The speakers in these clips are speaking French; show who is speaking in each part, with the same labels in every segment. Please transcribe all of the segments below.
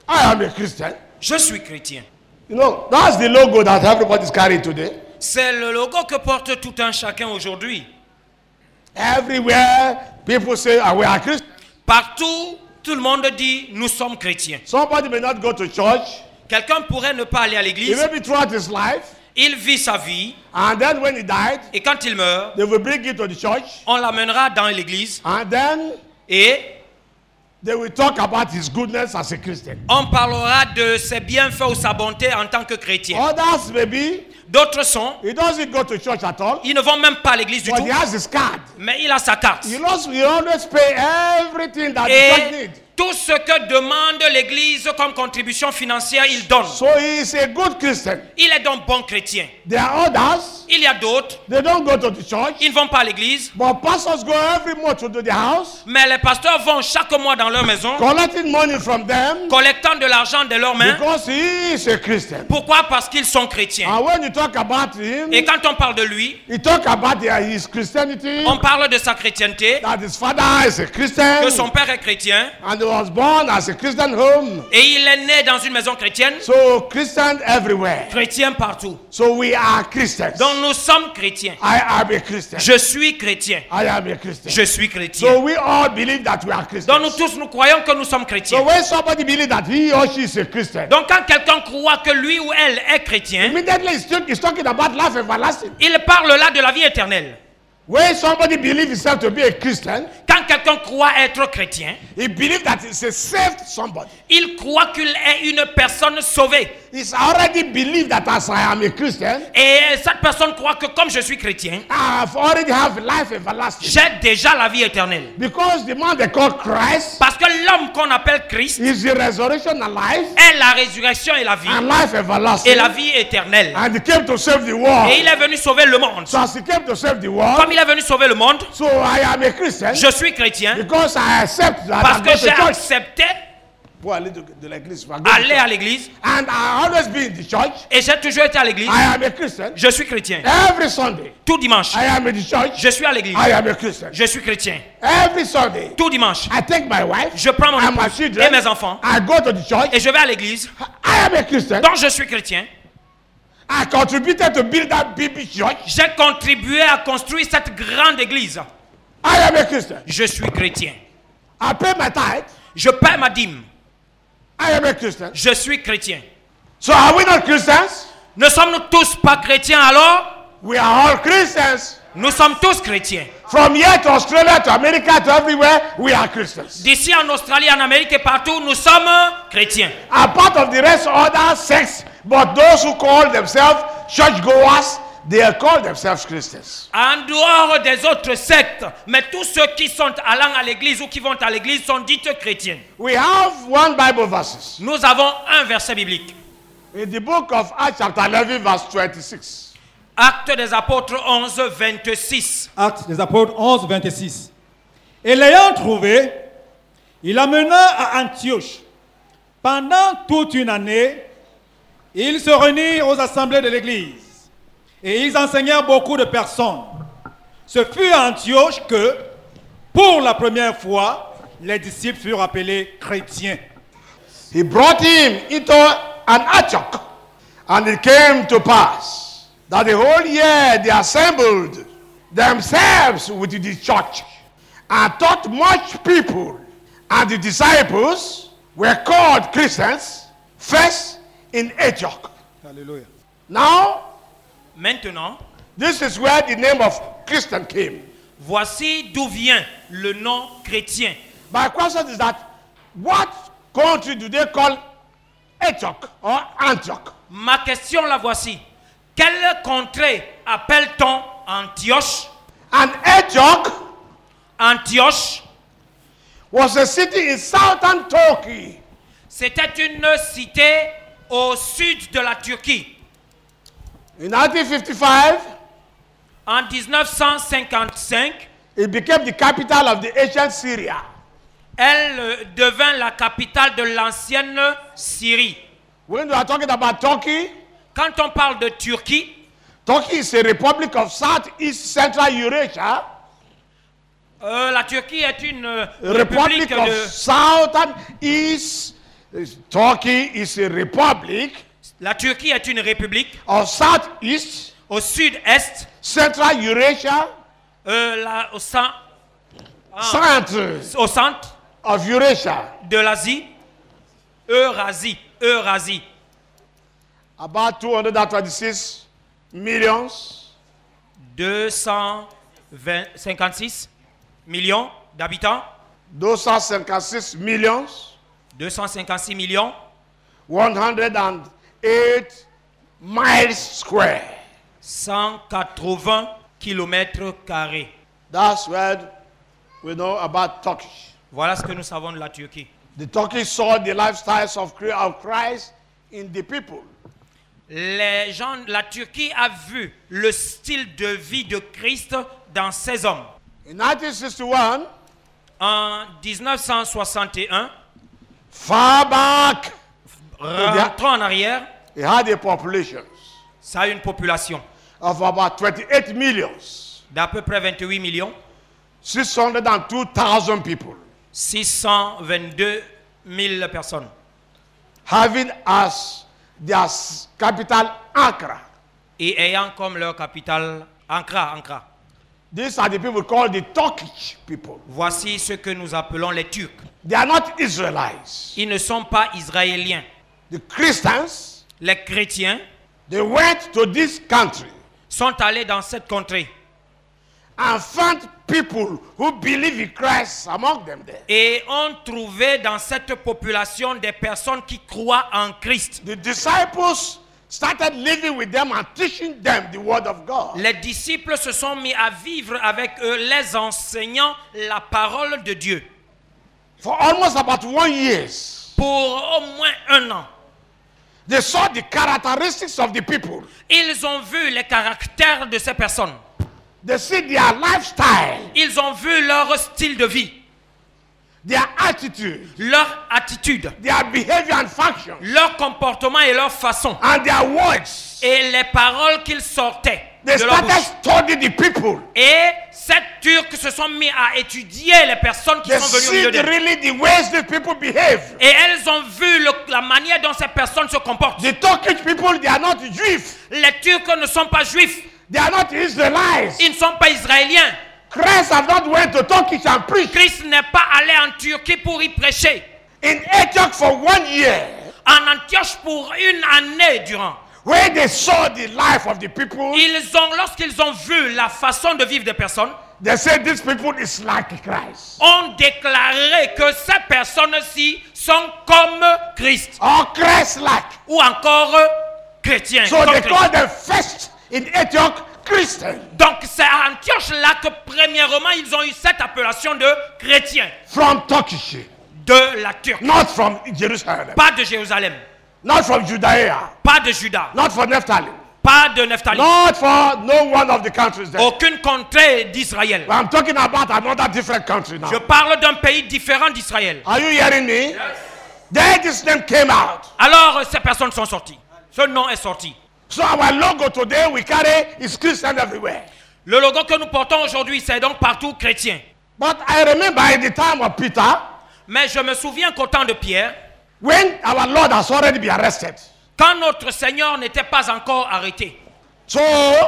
Speaker 1: I am a Christian.
Speaker 2: Je suis chrétien.
Speaker 1: You know, that's the logo that everybody's carrying today.
Speaker 2: C'est le logo que porte tout un chacun aujourd'hui.
Speaker 1: Everywhere, people say, we are Christians.
Speaker 2: Partout, tout le monde dit, nous sommes chrétiens.
Speaker 1: Somebody may not go to church.
Speaker 2: Quelqu'un pourrait ne pas aller à
Speaker 1: He
Speaker 2: l'église.
Speaker 1: may be throughout his life.
Speaker 2: Il vit sa vie.
Speaker 1: And then when he died,
Speaker 2: Et quand il meurt,
Speaker 1: they will bring him to the church.
Speaker 2: on l'amènera dans l'église.
Speaker 1: And then
Speaker 2: Et
Speaker 1: they will talk about his goodness as a Christian.
Speaker 2: on parlera de ses bienfaits ou sa bonté en tant que chrétien.
Speaker 1: Others maybe,
Speaker 2: D'autres sont,
Speaker 1: he doesn't go to church at all.
Speaker 2: ils ne vont même pas à l'église du
Speaker 1: But
Speaker 2: tout.
Speaker 1: he has his card.
Speaker 2: Mais il a sa carte.
Speaker 1: He always pay everything that the church
Speaker 2: Et
Speaker 1: needs.
Speaker 2: tout ce que demande l'église comme contribution financière, il donne.
Speaker 1: So he is a good Christian.
Speaker 2: Il est donc bon chrétien.
Speaker 1: There are others,
Speaker 2: Il y a d'autres,
Speaker 1: they don't go to the church.
Speaker 2: ils ne vont pas à l'église.
Speaker 1: But pastors go every month to the house,
Speaker 2: Mais les pasteurs vont chaque mois dans leur maison,
Speaker 1: collecting money from them
Speaker 2: collectant de l'argent de leurs mains.
Speaker 1: because he is a Christian.
Speaker 2: Pourquoi? Parce qu'ils sont chrétiens.
Speaker 1: And when you talk about him,
Speaker 2: Et quand on parle de lui,
Speaker 1: you talk about his Christianity,
Speaker 2: on parle de sa chrétienté,
Speaker 1: that his father is a Christian,
Speaker 2: que son père est chrétien,
Speaker 1: and he was born as a Christian home.
Speaker 2: et il est né dans une maison chrétienne,
Speaker 1: So Christian everywhere.
Speaker 2: chrétien partout.
Speaker 1: So we are Christians.
Speaker 2: Donc nous sommes chrétiens.
Speaker 1: I am a Christian.
Speaker 2: Je suis chrétien.
Speaker 1: I am a Christian.
Speaker 2: Je suis
Speaker 1: So
Speaker 2: chrétien.
Speaker 1: we all believe that we are
Speaker 2: Donc
Speaker 1: Christians.
Speaker 2: nous tous, nous croyons que nous sommes
Speaker 1: So
Speaker 2: chrétiens.
Speaker 1: when somebody believes that he or she is a Christian,
Speaker 2: Donc quand quelqu'un croit que lui ou elle est chrétien,
Speaker 1: immediately he's talking about life everlasting.
Speaker 2: il parle là de la vie éternelle.
Speaker 1: When somebody believes himself to be a Christian,
Speaker 2: Quand quelqu'un croit être chrétien,
Speaker 1: he believes that he's a saved somebody.
Speaker 2: il croit qu'il est une personne sauvée.
Speaker 1: He's already believed that as I am a Christian,
Speaker 2: Et cette personne croit que comme je suis chrétien,
Speaker 1: I've already have life everlasting.
Speaker 2: j'ai déjà la vie éternelle.
Speaker 1: Because the man they call Christ
Speaker 2: Parce que l'homme qu'on appelle Christ
Speaker 1: is the resurrection and life
Speaker 2: est la résurrection et la vie.
Speaker 1: and life everlasting.
Speaker 2: Et la vie éternelle.
Speaker 1: And he came to save the world.
Speaker 2: Et il est venu sauver le monde.
Speaker 1: So as he came to save the world,
Speaker 2: Comme il est venu sauver le monde,
Speaker 1: so I am a Christian
Speaker 2: je suis chrétien
Speaker 1: because I accept that
Speaker 2: parce
Speaker 1: I
Speaker 2: que
Speaker 1: go
Speaker 2: j'ai
Speaker 1: to church.
Speaker 2: accepté
Speaker 1: Pour aller de l'église. I go to
Speaker 2: aller
Speaker 1: church.
Speaker 2: à l'église.
Speaker 1: And I always be in the church.
Speaker 2: Et j'ai toujours été à l'église.
Speaker 1: I am a Christian.
Speaker 2: Je suis chrétien.
Speaker 1: Every Sunday,
Speaker 2: Tout dimanche,
Speaker 1: I am in the church.
Speaker 2: je suis à l'église.
Speaker 1: I am a Christian.
Speaker 2: Je suis chrétien.
Speaker 1: Every Sunday,
Speaker 2: Tout dimanche,
Speaker 1: I take my wife
Speaker 2: je prends mon
Speaker 1: and my
Speaker 2: épouse
Speaker 1: children.
Speaker 2: et mes enfants
Speaker 1: I go to the church.
Speaker 2: et je vais à l'église.
Speaker 1: I am a Christian.
Speaker 2: Donc je suis chrétien.
Speaker 1: I contributed to build that big church.
Speaker 2: J'ai contribué à construire cette grande église.
Speaker 1: I am a Christian.
Speaker 2: Je suis chrétien.
Speaker 1: I pay my tithe.
Speaker 2: Je paie ma dîme.
Speaker 1: I am a Christian.
Speaker 2: Je suis chrétien.
Speaker 1: So are we not Christians?
Speaker 2: Ne sommes-nous tous pas chrétiens alors?
Speaker 1: We are all Christians.
Speaker 2: Nous sommes tous chrétiens.
Speaker 1: From here to Australia to America to everywhere, we are Christians.
Speaker 2: D'ici en Australie, en Amérique et partout, nous sommes chrétiens.
Speaker 1: A part of the rest other sects, but those who call themselves churchgoers, they call themselves Christians.
Speaker 2: En dehors des autres sectes, mais tous ceux qui sont allant à l'église ou qui vont à l'église sont dites chrétiens.
Speaker 1: We have one Bible verses.
Speaker 2: Nous avons un verset biblique.
Speaker 1: In the book of Acts chapter 11 verse 26.
Speaker 2: Actes des apôtres 11, 26.
Speaker 3: Actes des apôtres 11, 26. Et l'ayant trouvé, il amena à Antioche. Pendant toute une année, ils se réunirent aux assemblées de l'église. Et ils enseignèrent beaucoup de personnes. Ce fut à Antioche que, pour la première fois, les disciples furent appelés chrétiens.
Speaker 1: He brought him into an Antioch, and it came to pass that the whole year they assembled themselves with the church and taught much people, and the disciples were called Christians first in Antioch.
Speaker 3: Alléluia.
Speaker 1: Now,
Speaker 2: Maintenant,
Speaker 1: this is where the name of Christian came.
Speaker 2: voici d'où vient le nom chrétien.
Speaker 1: My question is that what country do they call Antioch or Antioch?
Speaker 2: Ma question la voici. Quelle contrée appelle-t-on Antioche?
Speaker 1: And Antioch
Speaker 2: Antioche,
Speaker 1: was a city in southern Turkey.
Speaker 2: c'était une cité au sud de la Turquie.
Speaker 1: In 1955,
Speaker 2: En 1955,
Speaker 1: it became the capital of the ancient Syria.
Speaker 2: elle devint la capitale de l'ancienne Syrie.
Speaker 1: When we are talking about Turkey,
Speaker 2: Quand on parle de Turquie,
Speaker 1: Turkey is a republic of Southeast Central Eurasia,
Speaker 2: la Turquie est une
Speaker 1: a republic
Speaker 2: république
Speaker 1: of
Speaker 2: de...
Speaker 1: Southern East Turkey is a republic
Speaker 2: La Turquie est une république
Speaker 1: of Southeast,
Speaker 2: au sud-est,
Speaker 1: Central Eurasia,
Speaker 2: au centre
Speaker 1: of Eurasia.
Speaker 2: de l'Asie, Eurasie.
Speaker 1: About 226 millions
Speaker 2: 256 millions d'habitants,
Speaker 1: 256 millions
Speaker 2: 256 millions,
Speaker 1: 108 miles square.
Speaker 2: 180 kilomètres carrés.
Speaker 1: That's what we know about Turkey.
Speaker 2: Voilà ce que nous savons de la Turquie.
Speaker 1: The Turkish saw the lifestyles of Christ in the people.
Speaker 2: La Turquie a vu le style de vie de Christ dans ces hommes.
Speaker 1: In 1961,
Speaker 2: En 1961,
Speaker 1: far back,
Speaker 2: rentrons en arrière,
Speaker 1: it had a population
Speaker 2: ça a une population
Speaker 1: of about 28 millions,
Speaker 2: d'à peu près 28 millions,
Speaker 1: 602,000 people,
Speaker 2: 622 000 personnes,
Speaker 1: having as their capital Ankara.
Speaker 2: et ayant comme leur capitale Ankara.
Speaker 1: These are the people called the Turkish people.
Speaker 2: Voici ce que nous appelons les Turcs.
Speaker 1: They are not Israelites.
Speaker 2: Ils ne sont pas israéliens.
Speaker 1: The Christians,
Speaker 2: Les chrétiens
Speaker 1: they went to this country
Speaker 2: sont allés dans cette contrée
Speaker 1: and found people who believe in Christ among them there.
Speaker 2: et ont trouvé dans cette population des personnes qui croient en Christ.
Speaker 1: The disciples started living with them and teaching them the word of God.
Speaker 2: Les disciples se sont mis à vivre avec eux, les enseignant la parole de Dieu.
Speaker 1: For almost about 1 year,
Speaker 2: Pour au moins 1 an,
Speaker 1: they saw the characteristics of the people.
Speaker 2: ils ont vu les caractères de ces personnes.
Speaker 1: They see their lifestyle,
Speaker 2: Ils ont vu leur style de vie,
Speaker 1: their attitude,
Speaker 2: leur attitude,
Speaker 1: their behavior and functions,
Speaker 2: leur comportement et leur façon,
Speaker 1: and their words.
Speaker 2: et les paroles qu'ils sortaient
Speaker 1: They
Speaker 2: de leur
Speaker 1: started
Speaker 2: bouche.
Speaker 1: studying the people.
Speaker 2: Et ces Turcs se sont mis à étudier les personnes qui
Speaker 1: They
Speaker 2: sont venues au
Speaker 1: see
Speaker 2: milieu d'elles.
Speaker 1: really the ways the people behave.
Speaker 2: Et elles ont vu la manière dont ces personnes se comportent.
Speaker 1: The Turkish people, they are not Jews.
Speaker 2: Les Turcs ne sont pas juifs.
Speaker 1: They are not Israelites.
Speaker 2: Ils ne sont pas israéliens.
Speaker 1: Christ have not went to Turkey and preached.
Speaker 2: Christ n'est pas allé en Turquie pour y prêcher.
Speaker 1: In Antioch for 1 year,
Speaker 2: En Antioche pour 1 année durant.
Speaker 1: where they saw the life of the people,
Speaker 2: Lorsqu'ils ont vu la façon de vivre des personnes,
Speaker 1: they said these people is like Christ.
Speaker 2: ont déclaré que ces personnes-ci sont comme Christ.
Speaker 1: Or Christ-like.
Speaker 2: Ou encore chrétiens.
Speaker 1: So
Speaker 2: comme
Speaker 1: they
Speaker 2: Christ.
Speaker 1: call them first in Antioch Christian.
Speaker 2: Donc c'est à Antioche là que premièrement ils ont eu cette appellation de chrétiens
Speaker 1: From Turkish.
Speaker 2: de la Turquie.
Speaker 1: Not from Jerusalem.
Speaker 2: Pas de Jérusalem,
Speaker 1: Not from Judea.
Speaker 2: pas de Juda,
Speaker 1: Not from Naphtali.
Speaker 2: pas de Nephtali,
Speaker 1: Not for no one of the countries there.
Speaker 2: aucune contrée d'Israël.
Speaker 1: But I'm talking about another different country now.
Speaker 2: Je parle d'un pays différent d'Israël.
Speaker 1: Are you hearing me? Then this name came out.
Speaker 2: Alors ces personnes sont sorties. Ce nom est sorti.
Speaker 1: So our logo today we carry is Christian everywhere.
Speaker 2: Le logo que nous portons aujourd'hui, c'est donc partout chrétien.
Speaker 1: But I remember in the time of Peter,
Speaker 2: Mais je me souviens qu'au temps de Pierre,
Speaker 1: when our Lord has already been arrested.
Speaker 2: quand notre Seigneur n'était pas encore arrêté.
Speaker 1: So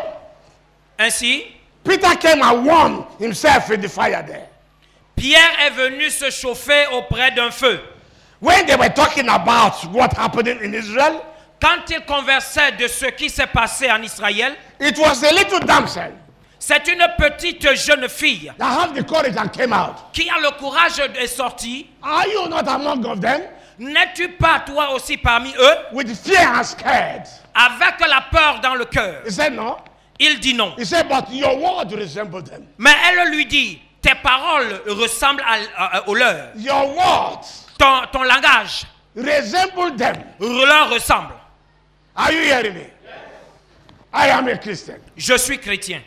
Speaker 2: Ainsi,
Speaker 1: Peter came and warmed himself in the fire there.
Speaker 2: Pierre est venu se chauffer auprès d'un feu.
Speaker 1: When they were talking about what happened in Israel,
Speaker 2: Quand il conversait de ce qui s'est passé en Israël,
Speaker 1: it was a little damsel
Speaker 2: c'est une petite jeune fille
Speaker 1: that had the courage and came out.
Speaker 2: qui a le courage de sortir.
Speaker 1: Are you not among of them?
Speaker 2: N'es-tu pas toi aussi parmi eux,
Speaker 1: With fear and scared.
Speaker 2: avec la peur dans le cœur?
Speaker 1: He said no.
Speaker 2: Il dit non.
Speaker 1: He said, but your word resembles them.
Speaker 2: Mais elle lui dit, tes paroles ressemblent aux leurs.
Speaker 1: Your words
Speaker 2: Ton langage
Speaker 1: resemble them.
Speaker 2: leur ressemble.
Speaker 1: Are you hearing me? I am a Christian.
Speaker 2: Je suis chrétien.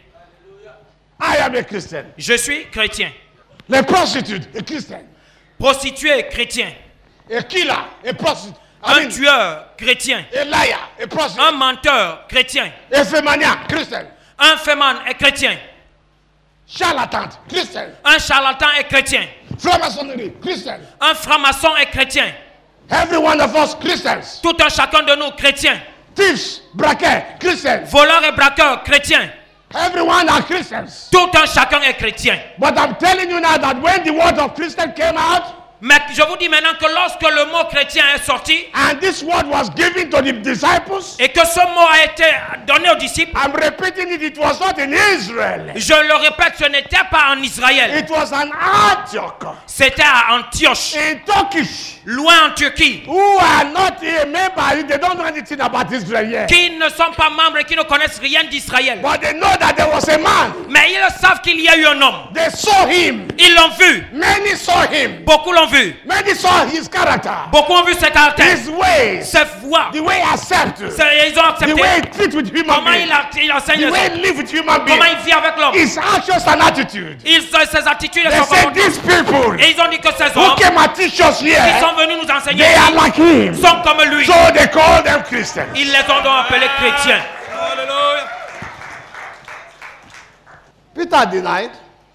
Speaker 1: I am a Christian.
Speaker 2: Je suis chrétien.
Speaker 1: A prostitute, a Christian.
Speaker 2: Prostituée, chrétien.
Speaker 1: A killer, a prostitute.
Speaker 2: Un tueur, chrétien.
Speaker 1: A liar, a prostitute.
Speaker 2: Un menteur, chrétien.
Speaker 1: A femaniac, Christian.
Speaker 2: Un féman est chrétien.
Speaker 1: Charlatan, Christian.
Speaker 2: Un charlatan est chrétien.
Speaker 1: Franc-maçonnerie, Christian.
Speaker 2: Un franc-maçon est chrétien.
Speaker 1: Every one of us Christians.
Speaker 2: Tout un chacun de nous, chrétiens.
Speaker 1: Thieves, braqueurs, Christians.
Speaker 2: Voleurs et braqueurs, chrétiens.
Speaker 1: Everyone are Christians.
Speaker 2: Tout un chacun est chrétien.
Speaker 1: But I'm telling you now that when the word of Christian came out,
Speaker 2: Mais je vous dis maintenant que lorsque le mot chrétien est sorti
Speaker 1: and this word was given to the disciples,
Speaker 2: et que ce mot a été donné aux disciples,
Speaker 1: I'm repeating it, it was not in Israel.
Speaker 2: je le répète, ce n'était pas en Israël.
Speaker 1: It was an Antioch,
Speaker 2: C'était à Antioche,
Speaker 1: in Turkish,
Speaker 2: loin en Turquie,
Speaker 1: who are not a member, they don't know anything about Israel yet.
Speaker 2: qui ne sont pas membres et qui ne connaissent rien d'Israël.
Speaker 1: But they know that there was a man.
Speaker 2: Mais ils savent qu'il y a eu un homme.
Speaker 1: They saw him.
Speaker 2: Ils l'ont vu.
Speaker 1: Many saw him.
Speaker 2: Beaucoup l'ont vu.
Speaker 1: Many saw his character,
Speaker 2: Beaucoup ont vu ses caractères,
Speaker 1: his ways,
Speaker 2: ses voix.
Speaker 1: the way he accepts,
Speaker 2: Ils ont
Speaker 1: the
Speaker 2: accepté
Speaker 1: way he treats with human
Speaker 2: comment
Speaker 1: beings,
Speaker 2: il enseigne
Speaker 1: the
Speaker 2: les
Speaker 1: way
Speaker 2: autres,
Speaker 1: he lives with human
Speaker 2: comment
Speaker 1: beings,
Speaker 2: il vit avec l'homme.
Speaker 1: his actions and attitude.
Speaker 2: Ses attitudes et
Speaker 1: They
Speaker 2: son
Speaker 1: said
Speaker 2: comportement.
Speaker 1: these people
Speaker 2: Et ils ont dit que ces
Speaker 1: who
Speaker 2: hommes
Speaker 1: came and teach us
Speaker 2: qui
Speaker 1: here,
Speaker 2: sont venus nous enseigner
Speaker 1: they are like him.
Speaker 2: sont comme lui.
Speaker 1: So they call them Christians.
Speaker 2: Ils les ont donc appelés chrétiens.
Speaker 1: Peter denied,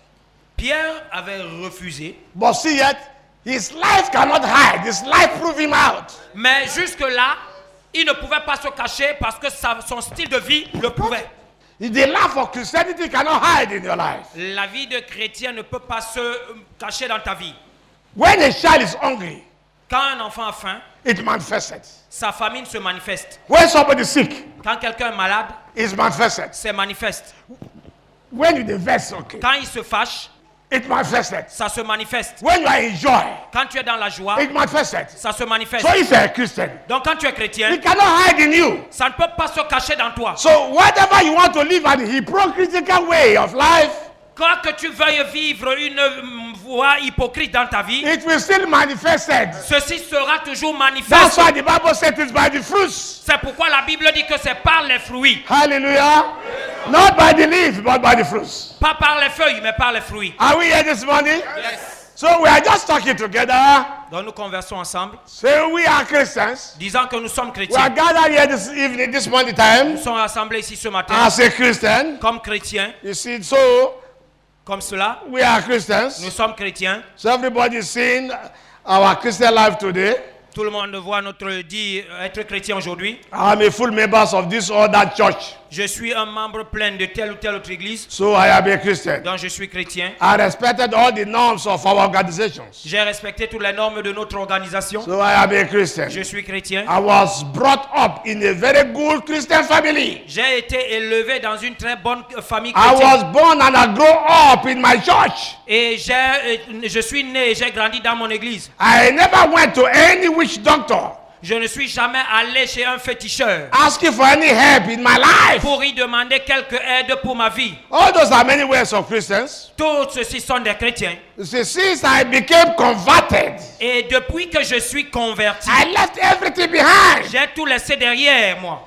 Speaker 2: Pierre avait refusé,
Speaker 1: but see yet, his life cannot hide. His life prove him out.
Speaker 2: mais jusque-là, il ne pouvait pas se cacher parce que son style de vie le prouvait.
Speaker 1: The life of Christianity cannot hide in your life.
Speaker 2: La vie de chrétien ne peut pas se cacher dans ta vie.
Speaker 1: When a child is hungry,
Speaker 2: Quand un enfant a faim,
Speaker 1: it manifested.
Speaker 2: sa famine se manifeste.
Speaker 1: When somebody is sick,
Speaker 2: Quand quelqu'un est malade,
Speaker 1: it's manifested.
Speaker 2: c'est manifeste.
Speaker 1: When you divest, okay,
Speaker 2: Quand il se fâche,
Speaker 1: it manifested.
Speaker 2: ça se manifeste.
Speaker 1: When you are in joy,
Speaker 2: Quand tu es dans la joie,
Speaker 1: it manifested.
Speaker 2: ça se manifeste.
Speaker 1: So if you are a Christian,
Speaker 2: Donc quand tu es chrétien,
Speaker 1: it cannot hide in you.
Speaker 2: ça ne peut pas se cacher dans toi.
Speaker 1: So whatever you want to live an hypocritical way of life,
Speaker 2: Quoi que tu veuilles vivre une voie hypocrite dans ta vie,
Speaker 1: it will still manifested.
Speaker 2: ceci sera toujours
Speaker 1: That's
Speaker 2: manifeste.
Speaker 1: why the Bible said it's by the fruits.
Speaker 2: C'est pourquoi la Bible dit que c'est par les fruits.
Speaker 1: Hallelujah. Not by the leaves, but by the fruits.
Speaker 2: Pas par les feuilles, mais par les fruits.
Speaker 1: Are we here this morning?
Speaker 2: Yes.
Speaker 1: So we are just talking together.
Speaker 2: Donc nous conversons ensemble,
Speaker 1: Say we are Christians.
Speaker 2: disant que nous sommes
Speaker 1: We are
Speaker 2: chrétiens.
Speaker 1: gathered here this evening, this morning time,
Speaker 2: Nous sommes rassemblés ici ce matin
Speaker 1: as a Christian.
Speaker 2: comme chrétiens,
Speaker 1: You see, so
Speaker 2: comme cela.
Speaker 1: we are
Speaker 2: Nous
Speaker 1: Christians.
Speaker 2: sommes chrétiens.
Speaker 1: So everybody is seeing our Christian life today.
Speaker 2: Tout le monde voit notre dit être chrétien aujourd'hui.
Speaker 1: I'm a full member of this or that church.
Speaker 2: Je suis un membre plein de telle ou telle autre église,
Speaker 1: So I am a Christian.
Speaker 2: donc je suis chrétien.
Speaker 1: I respected all the norms of our organizations.
Speaker 2: J'ai respecté toutes les normes de notre organisation.
Speaker 1: So I am a Christian.
Speaker 2: Je suis chrétien.
Speaker 1: I was brought up in a very good Christian family.
Speaker 2: J'ai été élevé dans une très bonne famille
Speaker 1: I was
Speaker 2: chrétienne.
Speaker 1: born and I grew up in my church.
Speaker 2: Et je suis né et j'ai grandi dans mon église.
Speaker 1: I never went to any witch doctor
Speaker 2: Je ne suis jamais allé chez un féticheur
Speaker 1: asking for any help in my life.
Speaker 2: pour y demander quelque aide pour ma vie.
Speaker 1: All those are many ways of Christians.
Speaker 2: Tous ceux-ci sont des chrétiens.
Speaker 1: You see, since I became converted,
Speaker 2: Et depuis que je suis converti,
Speaker 1: I left everything behind.
Speaker 2: j'ai tout laissé derrière moi.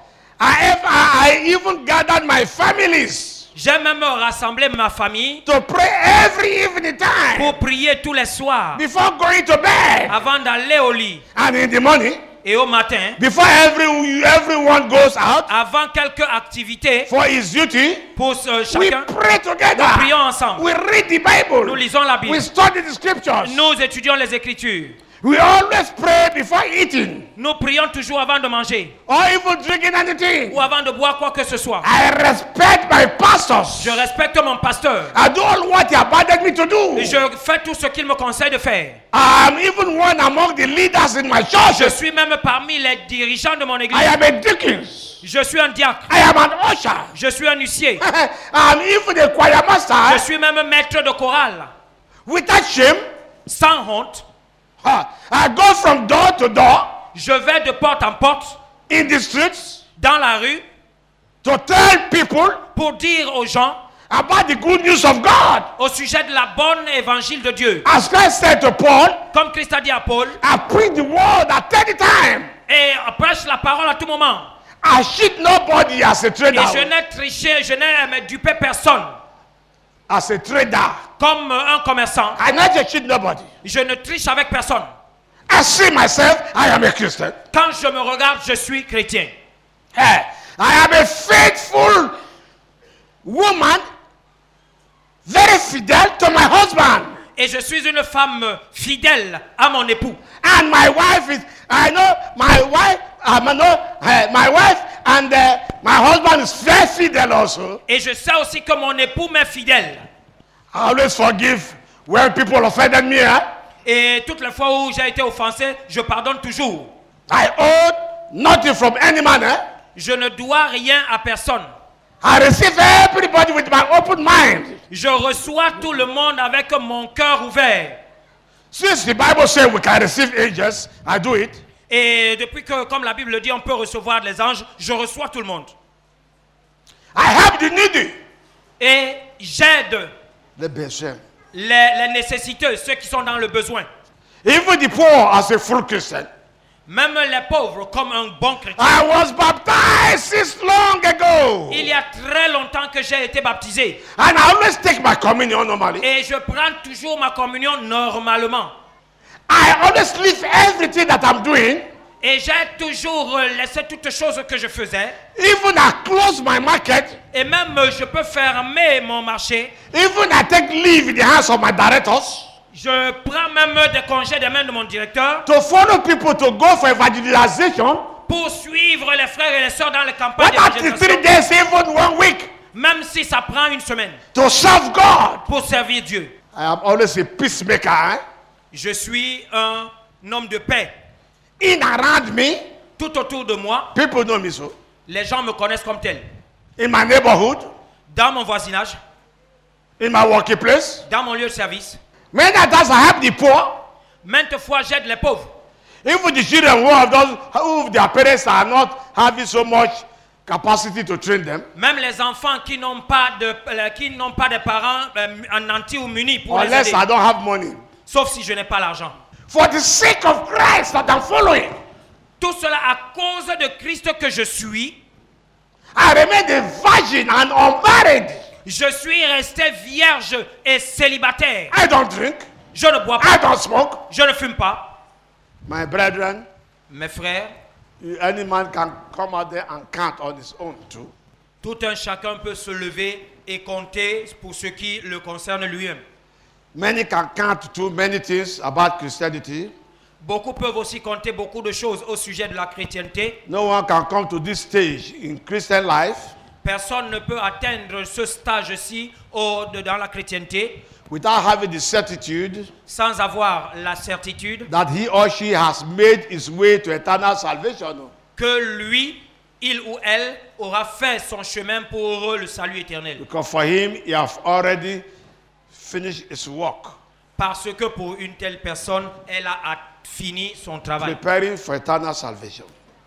Speaker 1: I even gathered my families
Speaker 2: J'ai même rassemblé ma famille
Speaker 1: to pray every evening time
Speaker 2: pour prier tous les soirs
Speaker 1: before going to bed.
Speaker 2: avant d'aller au lit.
Speaker 1: And in the morning,
Speaker 2: Et au matin,
Speaker 1: before everyone goes out
Speaker 2: avant quelque activité
Speaker 1: for his duty,
Speaker 2: pour
Speaker 1: we
Speaker 2: chacun,
Speaker 1: pray
Speaker 2: nous
Speaker 1: together.
Speaker 2: prions ensemble.
Speaker 1: We read the
Speaker 2: Nous
Speaker 1: Bible.
Speaker 2: lisons la Bible.
Speaker 1: We study the scriptures.
Speaker 2: Nous étudions les Écritures.
Speaker 1: We always pray before eating
Speaker 2: Nous prions toujours avant de manger
Speaker 1: or even drinking anything.
Speaker 2: ou avant de boire quoi que ce soit.
Speaker 1: I respect my pastors.
Speaker 2: Je respecte mon pasteur.
Speaker 1: I do all what he abandoned me to do.
Speaker 2: Et je fais tout ce qu'il me conseille de faire.
Speaker 1: I'm even one among the leaders in my church.
Speaker 2: Je suis même parmi les dirigeants de mon
Speaker 1: I
Speaker 2: église.
Speaker 1: am a deacon.
Speaker 2: Je suis un diacre.
Speaker 1: I am an usher.
Speaker 2: Je suis un huissier.
Speaker 1: I'm even a choir
Speaker 2: Je
Speaker 1: master.
Speaker 2: suis même maître de chorale.
Speaker 1: Without shame,
Speaker 2: Sans honte,
Speaker 1: I go from door to door
Speaker 2: je vais de porte en porte
Speaker 1: in the streets
Speaker 2: dans la rue
Speaker 1: to tell people
Speaker 2: pour dire aux gens
Speaker 1: about the good news of God.
Speaker 2: au sujet de la bonne évangile de Dieu.
Speaker 1: As Christ said to Paul,
Speaker 2: Comme Christ a dit à Paul,
Speaker 1: I preach the word at any time.
Speaker 2: et prêche la parole à tout moment.
Speaker 1: I cheat nobody as a
Speaker 2: Et
Speaker 1: trader.
Speaker 2: je n'ai triché, je n'ai dupé personne.
Speaker 1: As a trader,
Speaker 2: Comme un commerçant,
Speaker 1: I never cheat nobody.
Speaker 2: je ne triche avec personne.
Speaker 1: I see myself, I am a Christian.
Speaker 2: Quand je me regarde, je suis chrétien.
Speaker 1: I am a faithful woman, very fidel to my husband.
Speaker 2: Et je suis une femme fidèle à mon époux.
Speaker 1: And my wife is, I know my wife, my wife and my husband is very fidel also.
Speaker 2: Et je sais aussi que mon époux m'est fidèle.
Speaker 1: I always forgive when people offended me.
Speaker 2: Et toutes les fois où j'ai été offensé, je pardonne toujours.
Speaker 1: I owe nothing from any man.
Speaker 2: Je ne dois rien à personne.
Speaker 1: I receive everybody with my open mind.
Speaker 2: Je reçois tout le monde avec mon cœur ouvert.
Speaker 1: Since the Bible says we can receive angels, I do it.
Speaker 2: Et depuis que, comme la Bible le dit, on peut recevoir les anges, je reçois tout le monde.
Speaker 1: I help the needy.
Speaker 2: Et j'aide
Speaker 1: The besoin.
Speaker 2: les nécessiteux, ceux qui sont dans le besoin.
Speaker 1: Even the poor as a full Christian.
Speaker 2: Même les pauvres, comme un bon chrétien.
Speaker 1: I was baptized since long ago.
Speaker 2: Il y a très longtemps que j'ai été baptisé.
Speaker 1: And I always take my communion normally.
Speaker 2: Et je prends toujours ma communion normalement.
Speaker 1: I always leave everything that I'm doing.
Speaker 2: Et j'ai toujours laissé toutes choses que je faisais.
Speaker 1: Even I close my market.
Speaker 2: Et même je peux fermer mon marché.
Speaker 1: Even I take leave in the hands of my directors.
Speaker 2: Je prends même des congés des mains de mon directeur.
Speaker 1: To follow people to go for evangelization.
Speaker 2: Pour suivre les frères et les sœurs dans les campagnes
Speaker 1: What after 3
Speaker 2: d'évangélisation.
Speaker 1: days, even 1 week.
Speaker 2: Même si ça prend une semaine.
Speaker 1: To serve God.
Speaker 2: Pour servir Dieu.
Speaker 1: I am always a peacemaker.
Speaker 2: Je suis un homme de paix.
Speaker 1: In around me.
Speaker 2: Tout autour de moi.
Speaker 1: People know me so.
Speaker 2: Les gens me connaissent comme tel.
Speaker 1: In my neighborhood.
Speaker 2: Dans mon voisinage.
Speaker 1: In my working place.
Speaker 2: Dans mon lieu de service.
Speaker 1: Many times I help the poor.
Speaker 2: Maintes fois, j'aide les pauvres.
Speaker 1: Even the children who have those who their parents are not having so much capacity to train them.
Speaker 2: Même les enfants qui n'ont pas de parents nantis ou munis pour les
Speaker 1: Unless
Speaker 2: aider.
Speaker 1: I don't have money.
Speaker 2: Sauf si je n'ai pas l'argent.
Speaker 1: For the sake of Christ that I'm following.
Speaker 2: Tout cela à cause de Christ que je suis.
Speaker 1: I remain a virgin and unmarried.
Speaker 2: Je suis resté vierge et célibataire.
Speaker 1: I don't drink.
Speaker 2: Je ne bois
Speaker 1: I
Speaker 2: pas.
Speaker 1: don't smoke.
Speaker 2: Je ne fume pas.
Speaker 1: My brethren,
Speaker 2: Mes frères,
Speaker 1: any man can come out there and count on his own too.
Speaker 2: tout un chacun peut se lever et compter pour ce qui le concerne lui-même.
Speaker 1: Many can count too many things about Christianity.
Speaker 2: Beaucoup peuvent aussi compter beaucoup de choses au sujet de la chrétienté.
Speaker 1: No one can come to this stage in Christian life
Speaker 2: Personne ne peut atteindre ce stage-ci dans la chrétienté
Speaker 1: without having the certitude
Speaker 2: sans avoir la certitude
Speaker 1: that he or she has made his way to eternal salvation.
Speaker 2: que lui, il ou elle aura fait son chemin pour le salut éternel.
Speaker 1: Because for him, he has already finished his work,
Speaker 2: Parce que pour une telle personne, elle a fini son travail.
Speaker 1: preparing for eternal salvation.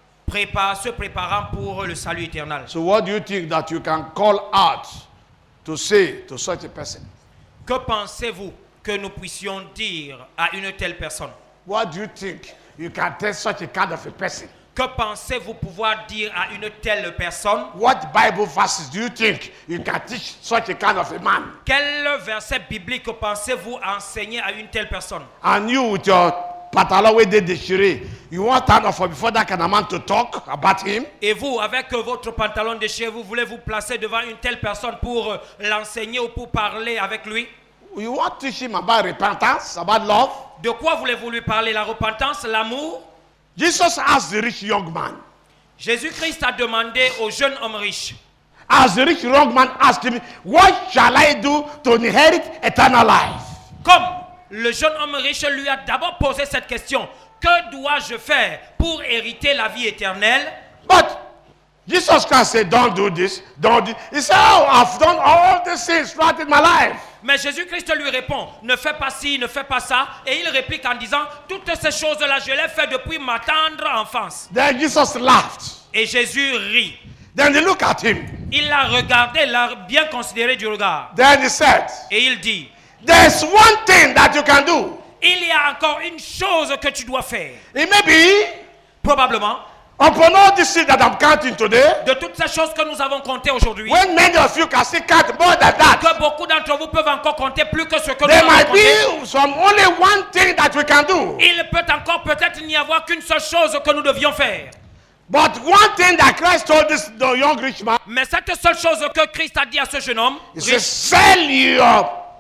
Speaker 2: Se préparant pour le salut éternel.
Speaker 1: So what do you think that you can call out to say to such a person?
Speaker 2: Que pensez-vous que nous puissions dire à une telle personne?
Speaker 1: What do you think you can tell such a kind of a person?
Speaker 2: Que pensez-vous pouvoir dire à une telle personne?
Speaker 1: What Bible verses do you think you can teach such a kind of a man?
Speaker 2: Quel verset biblique pensez-vous enseigner à une telle personne?
Speaker 1: And you with your pantalon where they déchiré, you want to stand up for before that kind of man to talk about him?
Speaker 2: Et vous, avec votre pantalon déchiré, vous voulez vous placer devant une telle personne pour l'enseigner ou pour parler avec lui?
Speaker 1: You want to teach him about repentance, about love?
Speaker 2: De quoi voulez-vous lui parler? La repentance, l'amour?
Speaker 1: Jesus asked the rich young man.
Speaker 2: Jésus-Christ a demandé au jeune homme riche.
Speaker 1: As the rich young man asked him, what shall I do to inherit eternal life?
Speaker 2: Comme le jeune homme riche lui a d'abord posé cette question. Que dois-je faire pour hériter la vie éternelle?
Speaker 1: But Jesus Christ said, don't do this, don't do. He said, oh, I've done all these things throughout in my life.
Speaker 2: Mais Jésus-Christ lui répond, ne fais pas ci, ne fais pas ça. Et il réplique en disant, toutes ces choses-là, je les fais depuis ma tendre enfance.
Speaker 1: Then Jesus laughed.
Speaker 2: Et Jésus rit.
Speaker 1: Then they look at him.
Speaker 2: Il l'a regardé, l'a bien considéré du regard.
Speaker 1: Then he said,
Speaker 2: Et il dit,
Speaker 1: there's one thing that you can do.
Speaker 2: il y a encore une chose que tu dois faire.
Speaker 1: It may be,
Speaker 2: Probablement,
Speaker 1: upon all these things that I'm counting today,
Speaker 2: de toutes ces choses que nous avons comptées aujourd'hui,
Speaker 1: when many of you can still count more than that,
Speaker 2: que beaucoup d'entre vous peuvent encore compter plus que ce que nous
Speaker 1: there
Speaker 2: avons
Speaker 1: might
Speaker 2: compté.
Speaker 1: be some only one thing that we can do.
Speaker 2: Il peut encore peut-être n'y avoir qu'une seule chose que nous devions faire.
Speaker 1: But one thing that Christ told the young rich man,
Speaker 2: Mais cette seule chose que Christ a dit à ce jeune homme,
Speaker 1: he said, sell your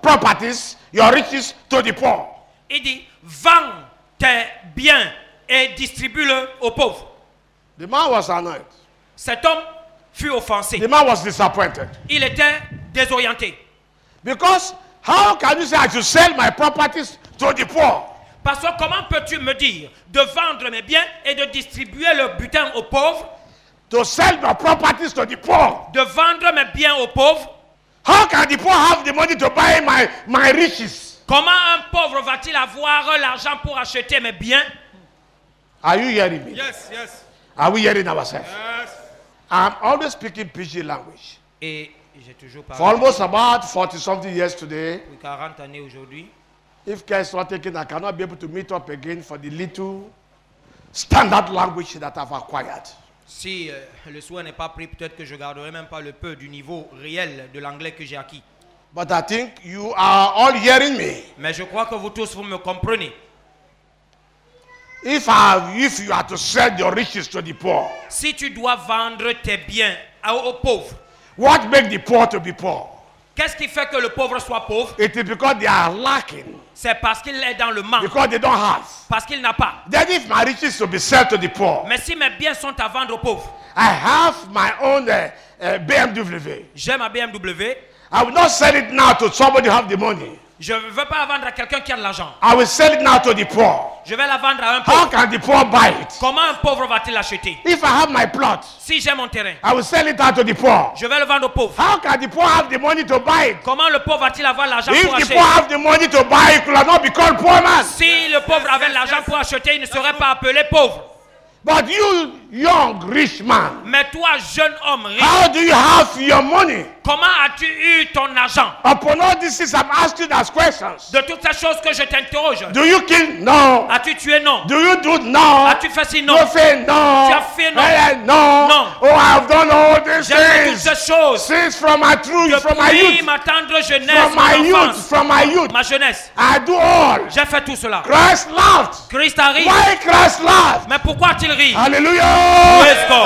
Speaker 1: properties, your riches to the poor.
Speaker 2: Il dit, vends tes biens et distribue-le aux pauvres.
Speaker 1: The man was annoyed.
Speaker 2: Cet homme fut offensé.
Speaker 1: The man was disappointed.
Speaker 2: Il était désorienté.
Speaker 1: Because how can you say I should sell my properties to the poor?
Speaker 2: Parce que comment peux-tu me dire de vendre mes biens et de distribuer le butin aux pauvres?
Speaker 1: To sell my properties to the poor.
Speaker 2: De vendre mes biens aux pauvres?
Speaker 1: How can the poor have the money to buy my riches?
Speaker 2: Comment un pauvre va-t-il avoir l'argent pour acheter mes biens?
Speaker 1: Are you hearing me?
Speaker 2: Yes, yes.
Speaker 1: Are we hearing ourselves?
Speaker 2: Yes.
Speaker 1: I'm always speaking PG language.
Speaker 2: Et j'ai toujours
Speaker 1: For
Speaker 2: parlé
Speaker 1: almost about 40-something years today,
Speaker 2: pour 40 années aujourd'hui.
Speaker 1: if care is not taken, I cannot be able to meet up again for the little standard language that I've acquired.
Speaker 2: Si le soin n'est pas pris, peut-être que je garderai même pas le peu du niveau réel de l'anglais que j'ai acquis.
Speaker 1: But I think you are all hearing me.
Speaker 2: Mais je crois que vous tous, vous me comprenez.
Speaker 1: If you are to sell your riches to the poor,
Speaker 2: Si tu dois vendre tes biens aux pauvres,
Speaker 1: what makes the poor to be poor?
Speaker 2: qu'est-ce qui fait que le pauvre soit pauvre?
Speaker 1: It is because they are lacking,
Speaker 2: C'est parce qu'il est dans le manque,
Speaker 1: because they don't have.
Speaker 2: parce qu'il n'a pas.
Speaker 1: Then if my riches to be sold to the poor,
Speaker 2: Mais si mes biens sont à vendre aux pauvres,
Speaker 1: I have my own BMW.
Speaker 2: j'ai ma BMW,
Speaker 1: I will not sell it now to somebody who have the money.
Speaker 2: je ne veux pas la vendre à quelqu'un qui a de l'argent.
Speaker 1: I will sell it now to the poor.
Speaker 2: Je vais la vendre à un
Speaker 1: How
Speaker 2: pauvre.
Speaker 1: can the poor buy it?
Speaker 2: Comment un pauvre va-t-il l'acheter?
Speaker 1: If I have my plot,
Speaker 2: Si j'ai mon terrain,
Speaker 1: I will sell it out to the poor.
Speaker 2: je vais le vendre aux pauvres.
Speaker 1: How can the poor have the money to buy it?
Speaker 2: Comment le pauvre va-t-il avoir l'argent
Speaker 1: If
Speaker 2: pour
Speaker 1: the
Speaker 2: acheter?
Speaker 1: poor have the money to buy it, he will not be called poor man.
Speaker 2: Si le pauvre avait l'argent pour acheter, il ne serait pas appelé pauvre.
Speaker 1: But you, young rich man,
Speaker 2: Mais toi, jeune homme riche,
Speaker 1: how do you have your money?
Speaker 2: comment as-tu eu ton argent?
Speaker 1: Upon all these things, I'm asking those questions.
Speaker 2: De toutes ces choses que je t'interroge,
Speaker 1: Do you kill? No.
Speaker 2: as-tu tué? Non.
Speaker 1: Do you do? No.
Speaker 2: As-tu fait si? Non.
Speaker 1: You say no.
Speaker 2: Tu as fait non.
Speaker 1: No.
Speaker 2: Non.
Speaker 1: Oh, I've done all these
Speaker 2: J'ai fait toutes
Speaker 1: things.
Speaker 2: ces choses
Speaker 1: Since from my truth, from my
Speaker 2: depuis
Speaker 1: youth,
Speaker 2: ma tendre jeunesse,
Speaker 1: from
Speaker 2: mon
Speaker 1: my youth,
Speaker 2: enfance,
Speaker 1: from my youth.
Speaker 2: ma jeunesse.
Speaker 1: I do all.
Speaker 2: J'ai fait tout cela.
Speaker 1: Christ laughed.
Speaker 2: Christ arrive.
Speaker 1: Why Christ laughed?
Speaker 2: Mais pourquoi a-t-il ri?
Speaker 1: Hallelujah.
Speaker 2: Praise God.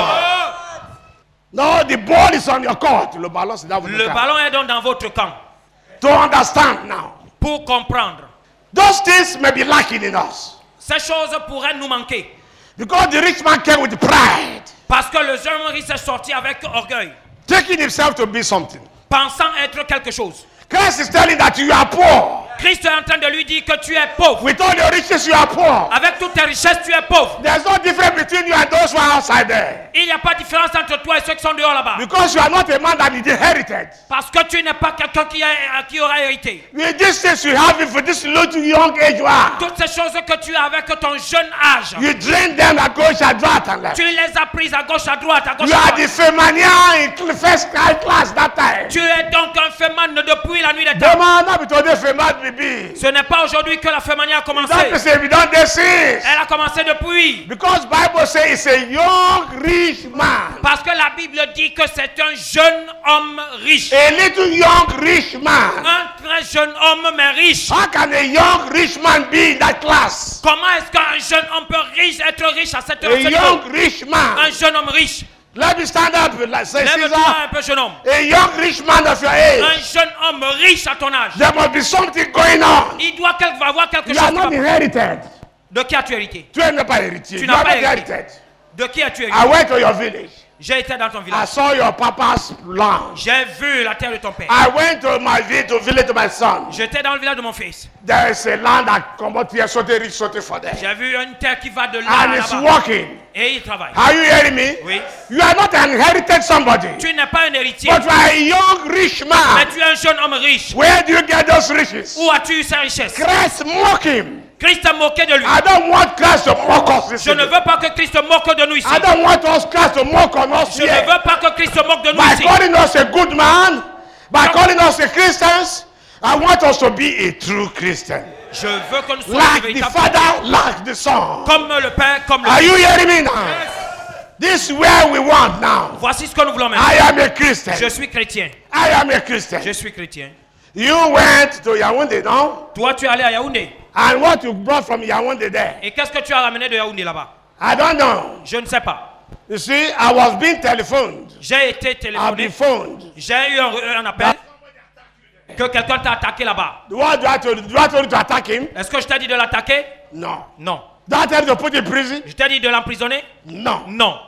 Speaker 1: No, the ball is on your court. Le ballon, c'est dans votre
Speaker 2: Le
Speaker 1: camp.
Speaker 2: ballon est donc dans votre camp.
Speaker 1: To understand now.
Speaker 2: Pour comprendre.
Speaker 1: Those things may be lacking in us.
Speaker 2: Ces choses pourraient nous manquer.
Speaker 1: Because the rich man came with pride,
Speaker 2: Parce que le jeune riche est sorti avec orgueil,
Speaker 1: taking himself to be something.
Speaker 2: pensant être quelque chose.
Speaker 1: Christ is telling that you are poor.
Speaker 2: Christ est en train de lui dire que tu es pauvre.
Speaker 1: With all your riches, you are poor.
Speaker 2: Avec toutes tes richesses, tu es pauvre.
Speaker 1: There's no difference between you and those who are outside there.
Speaker 2: Il n'y a pas de différence entre toi et ceux qui sont dehors là-bas.
Speaker 1: Because you are not a man that is inherited.
Speaker 2: Parce que tu n'es pas quelqu'un qui aura hérité.
Speaker 1: With these things you have it for this little young age you are.
Speaker 2: Toutes ces choses que tu as avec ton jeune âge,
Speaker 1: You drain them at gauche, à droite, and left.
Speaker 2: tu les as prises à gauche, à droite, à gauche,
Speaker 1: You
Speaker 2: à
Speaker 1: are
Speaker 2: droite.
Speaker 1: the femania in first class that time.
Speaker 2: Tu es donc un féman depuis la nuit des
Speaker 1: The
Speaker 2: temps.
Speaker 1: man not be today female be.
Speaker 2: Ce n'est pas aujourd'hui que la fémania a commencé.
Speaker 1: That say we don't this.
Speaker 2: Elle a commencé depuis.
Speaker 1: Because Bible says it's a young rich man.
Speaker 2: Parce que la Bible dit que c'est un jeune homme riche.
Speaker 1: A little young rich man.
Speaker 2: Un très jeune homme mais riche.
Speaker 1: How can a young rich man be in that class?
Speaker 2: Comment est-ce qu'un jeune homme peut être riche à cette
Speaker 1: A
Speaker 2: heure?
Speaker 1: young rich man.
Speaker 2: Un jeune homme riche.
Speaker 1: Let me stand up like say
Speaker 2: Lève-toi
Speaker 1: Caesar.
Speaker 2: un peu, jeune homme.
Speaker 1: A young rich man of your age.
Speaker 2: Un jeune homme riche à ton âge.
Speaker 1: There must be something going on.
Speaker 2: Il doit avoir quelque
Speaker 1: You
Speaker 2: chose.
Speaker 1: are not inherited.
Speaker 2: De qui as-tu hérité?
Speaker 1: Tu n'es pas héritier.
Speaker 2: Tu
Speaker 1: You
Speaker 2: n'as
Speaker 1: are
Speaker 2: pas
Speaker 1: not
Speaker 2: hérité.
Speaker 1: inherited.
Speaker 2: De qui as-tu hérité?
Speaker 1: I went to your village.
Speaker 2: J'ai été dans ton
Speaker 1: I
Speaker 2: village.
Speaker 1: saw your papa's land.
Speaker 2: J'ai vu la terre de ton père.
Speaker 1: I went to my village to my son.
Speaker 2: J'étais dans le village de mon fils.
Speaker 1: There is a land that come out here, sauté rich, sauté for there.
Speaker 2: J'ai vu une terre qui va de là
Speaker 1: And
Speaker 2: à
Speaker 1: it's
Speaker 2: là-bas.
Speaker 1: working.
Speaker 2: Et il travaille.
Speaker 1: Are you hearing me?
Speaker 2: Oui.
Speaker 1: You are not an inherited somebody.
Speaker 2: Tu n'es pas un héritier.
Speaker 1: But you are a young rich
Speaker 2: Mais
Speaker 1: man.
Speaker 2: tu es un jeune homme riche.
Speaker 1: Where do you get those riches?
Speaker 2: Où as-tu eu sa richesse?
Speaker 1: Christ mock him.
Speaker 2: Christ a moqué de lui.
Speaker 1: I don't want Christ to mock us. this
Speaker 2: Je ne
Speaker 1: evening.
Speaker 2: veux pas que Christ se moque de nous ici.
Speaker 1: I don't want us Christ to mock on us
Speaker 2: Je ne
Speaker 1: here.
Speaker 2: veux pas que Christ se moque de nous
Speaker 1: By
Speaker 2: ici.
Speaker 1: calling us a good man, by calling us a Christians, I want us to be a true Christian.
Speaker 2: Je veux que nous soyons
Speaker 1: Like
Speaker 2: des
Speaker 1: the
Speaker 2: véritables.
Speaker 1: Father, like the Son.
Speaker 2: Comme le Père, comme le
Speaker 1: Are
Speaker 2: Fils.
Speaker 1: you hearing me now? This is where we want now.
Speaker 2: Voici ce que nous voulons maintenant.
Speaker 1: I am a Christian.
Speaker 2: Je suis chrétien.
Speaker 1: I am a Christian.
Speaker 2: Je suis chrétien.
Speaker 1: You went to Yaoundé, no?
Speaker 2: Toi, tu es allé à Yaoundé.
Speaker 1: And what you brought from Yaoundé there?
Speaker 2: Et qu'est-ce que tu as ramené de Yaoundé là-bas?
Speaker 1: I don't know.
Speaker 2: Je ne sais pas.
Speaker 1: You see, I was being telephoned.
Speaker 2: J'ai été
Speaker 1: I've
Speaker 2: téléphoné.
Speaker 1: been phoned.
Speaker 2: J'ai eu un appel.
Speaker 1: him?
Speaker 2: Que quelqu'un t'a attaqué là-bas.
Speaker 1: What do I tell you? Do I tell you to attack him?
Speaker 2: Est-ce que je t'ai dit de l'attaquer?
Speaker 1: No.
Speaker 2: Non.
Speaker 1: Do I tell you to put him in prison?
Speaker 2: Je t'ai dit de l'emprisonner?
Speaker 1: No.
Speaker 2: Non.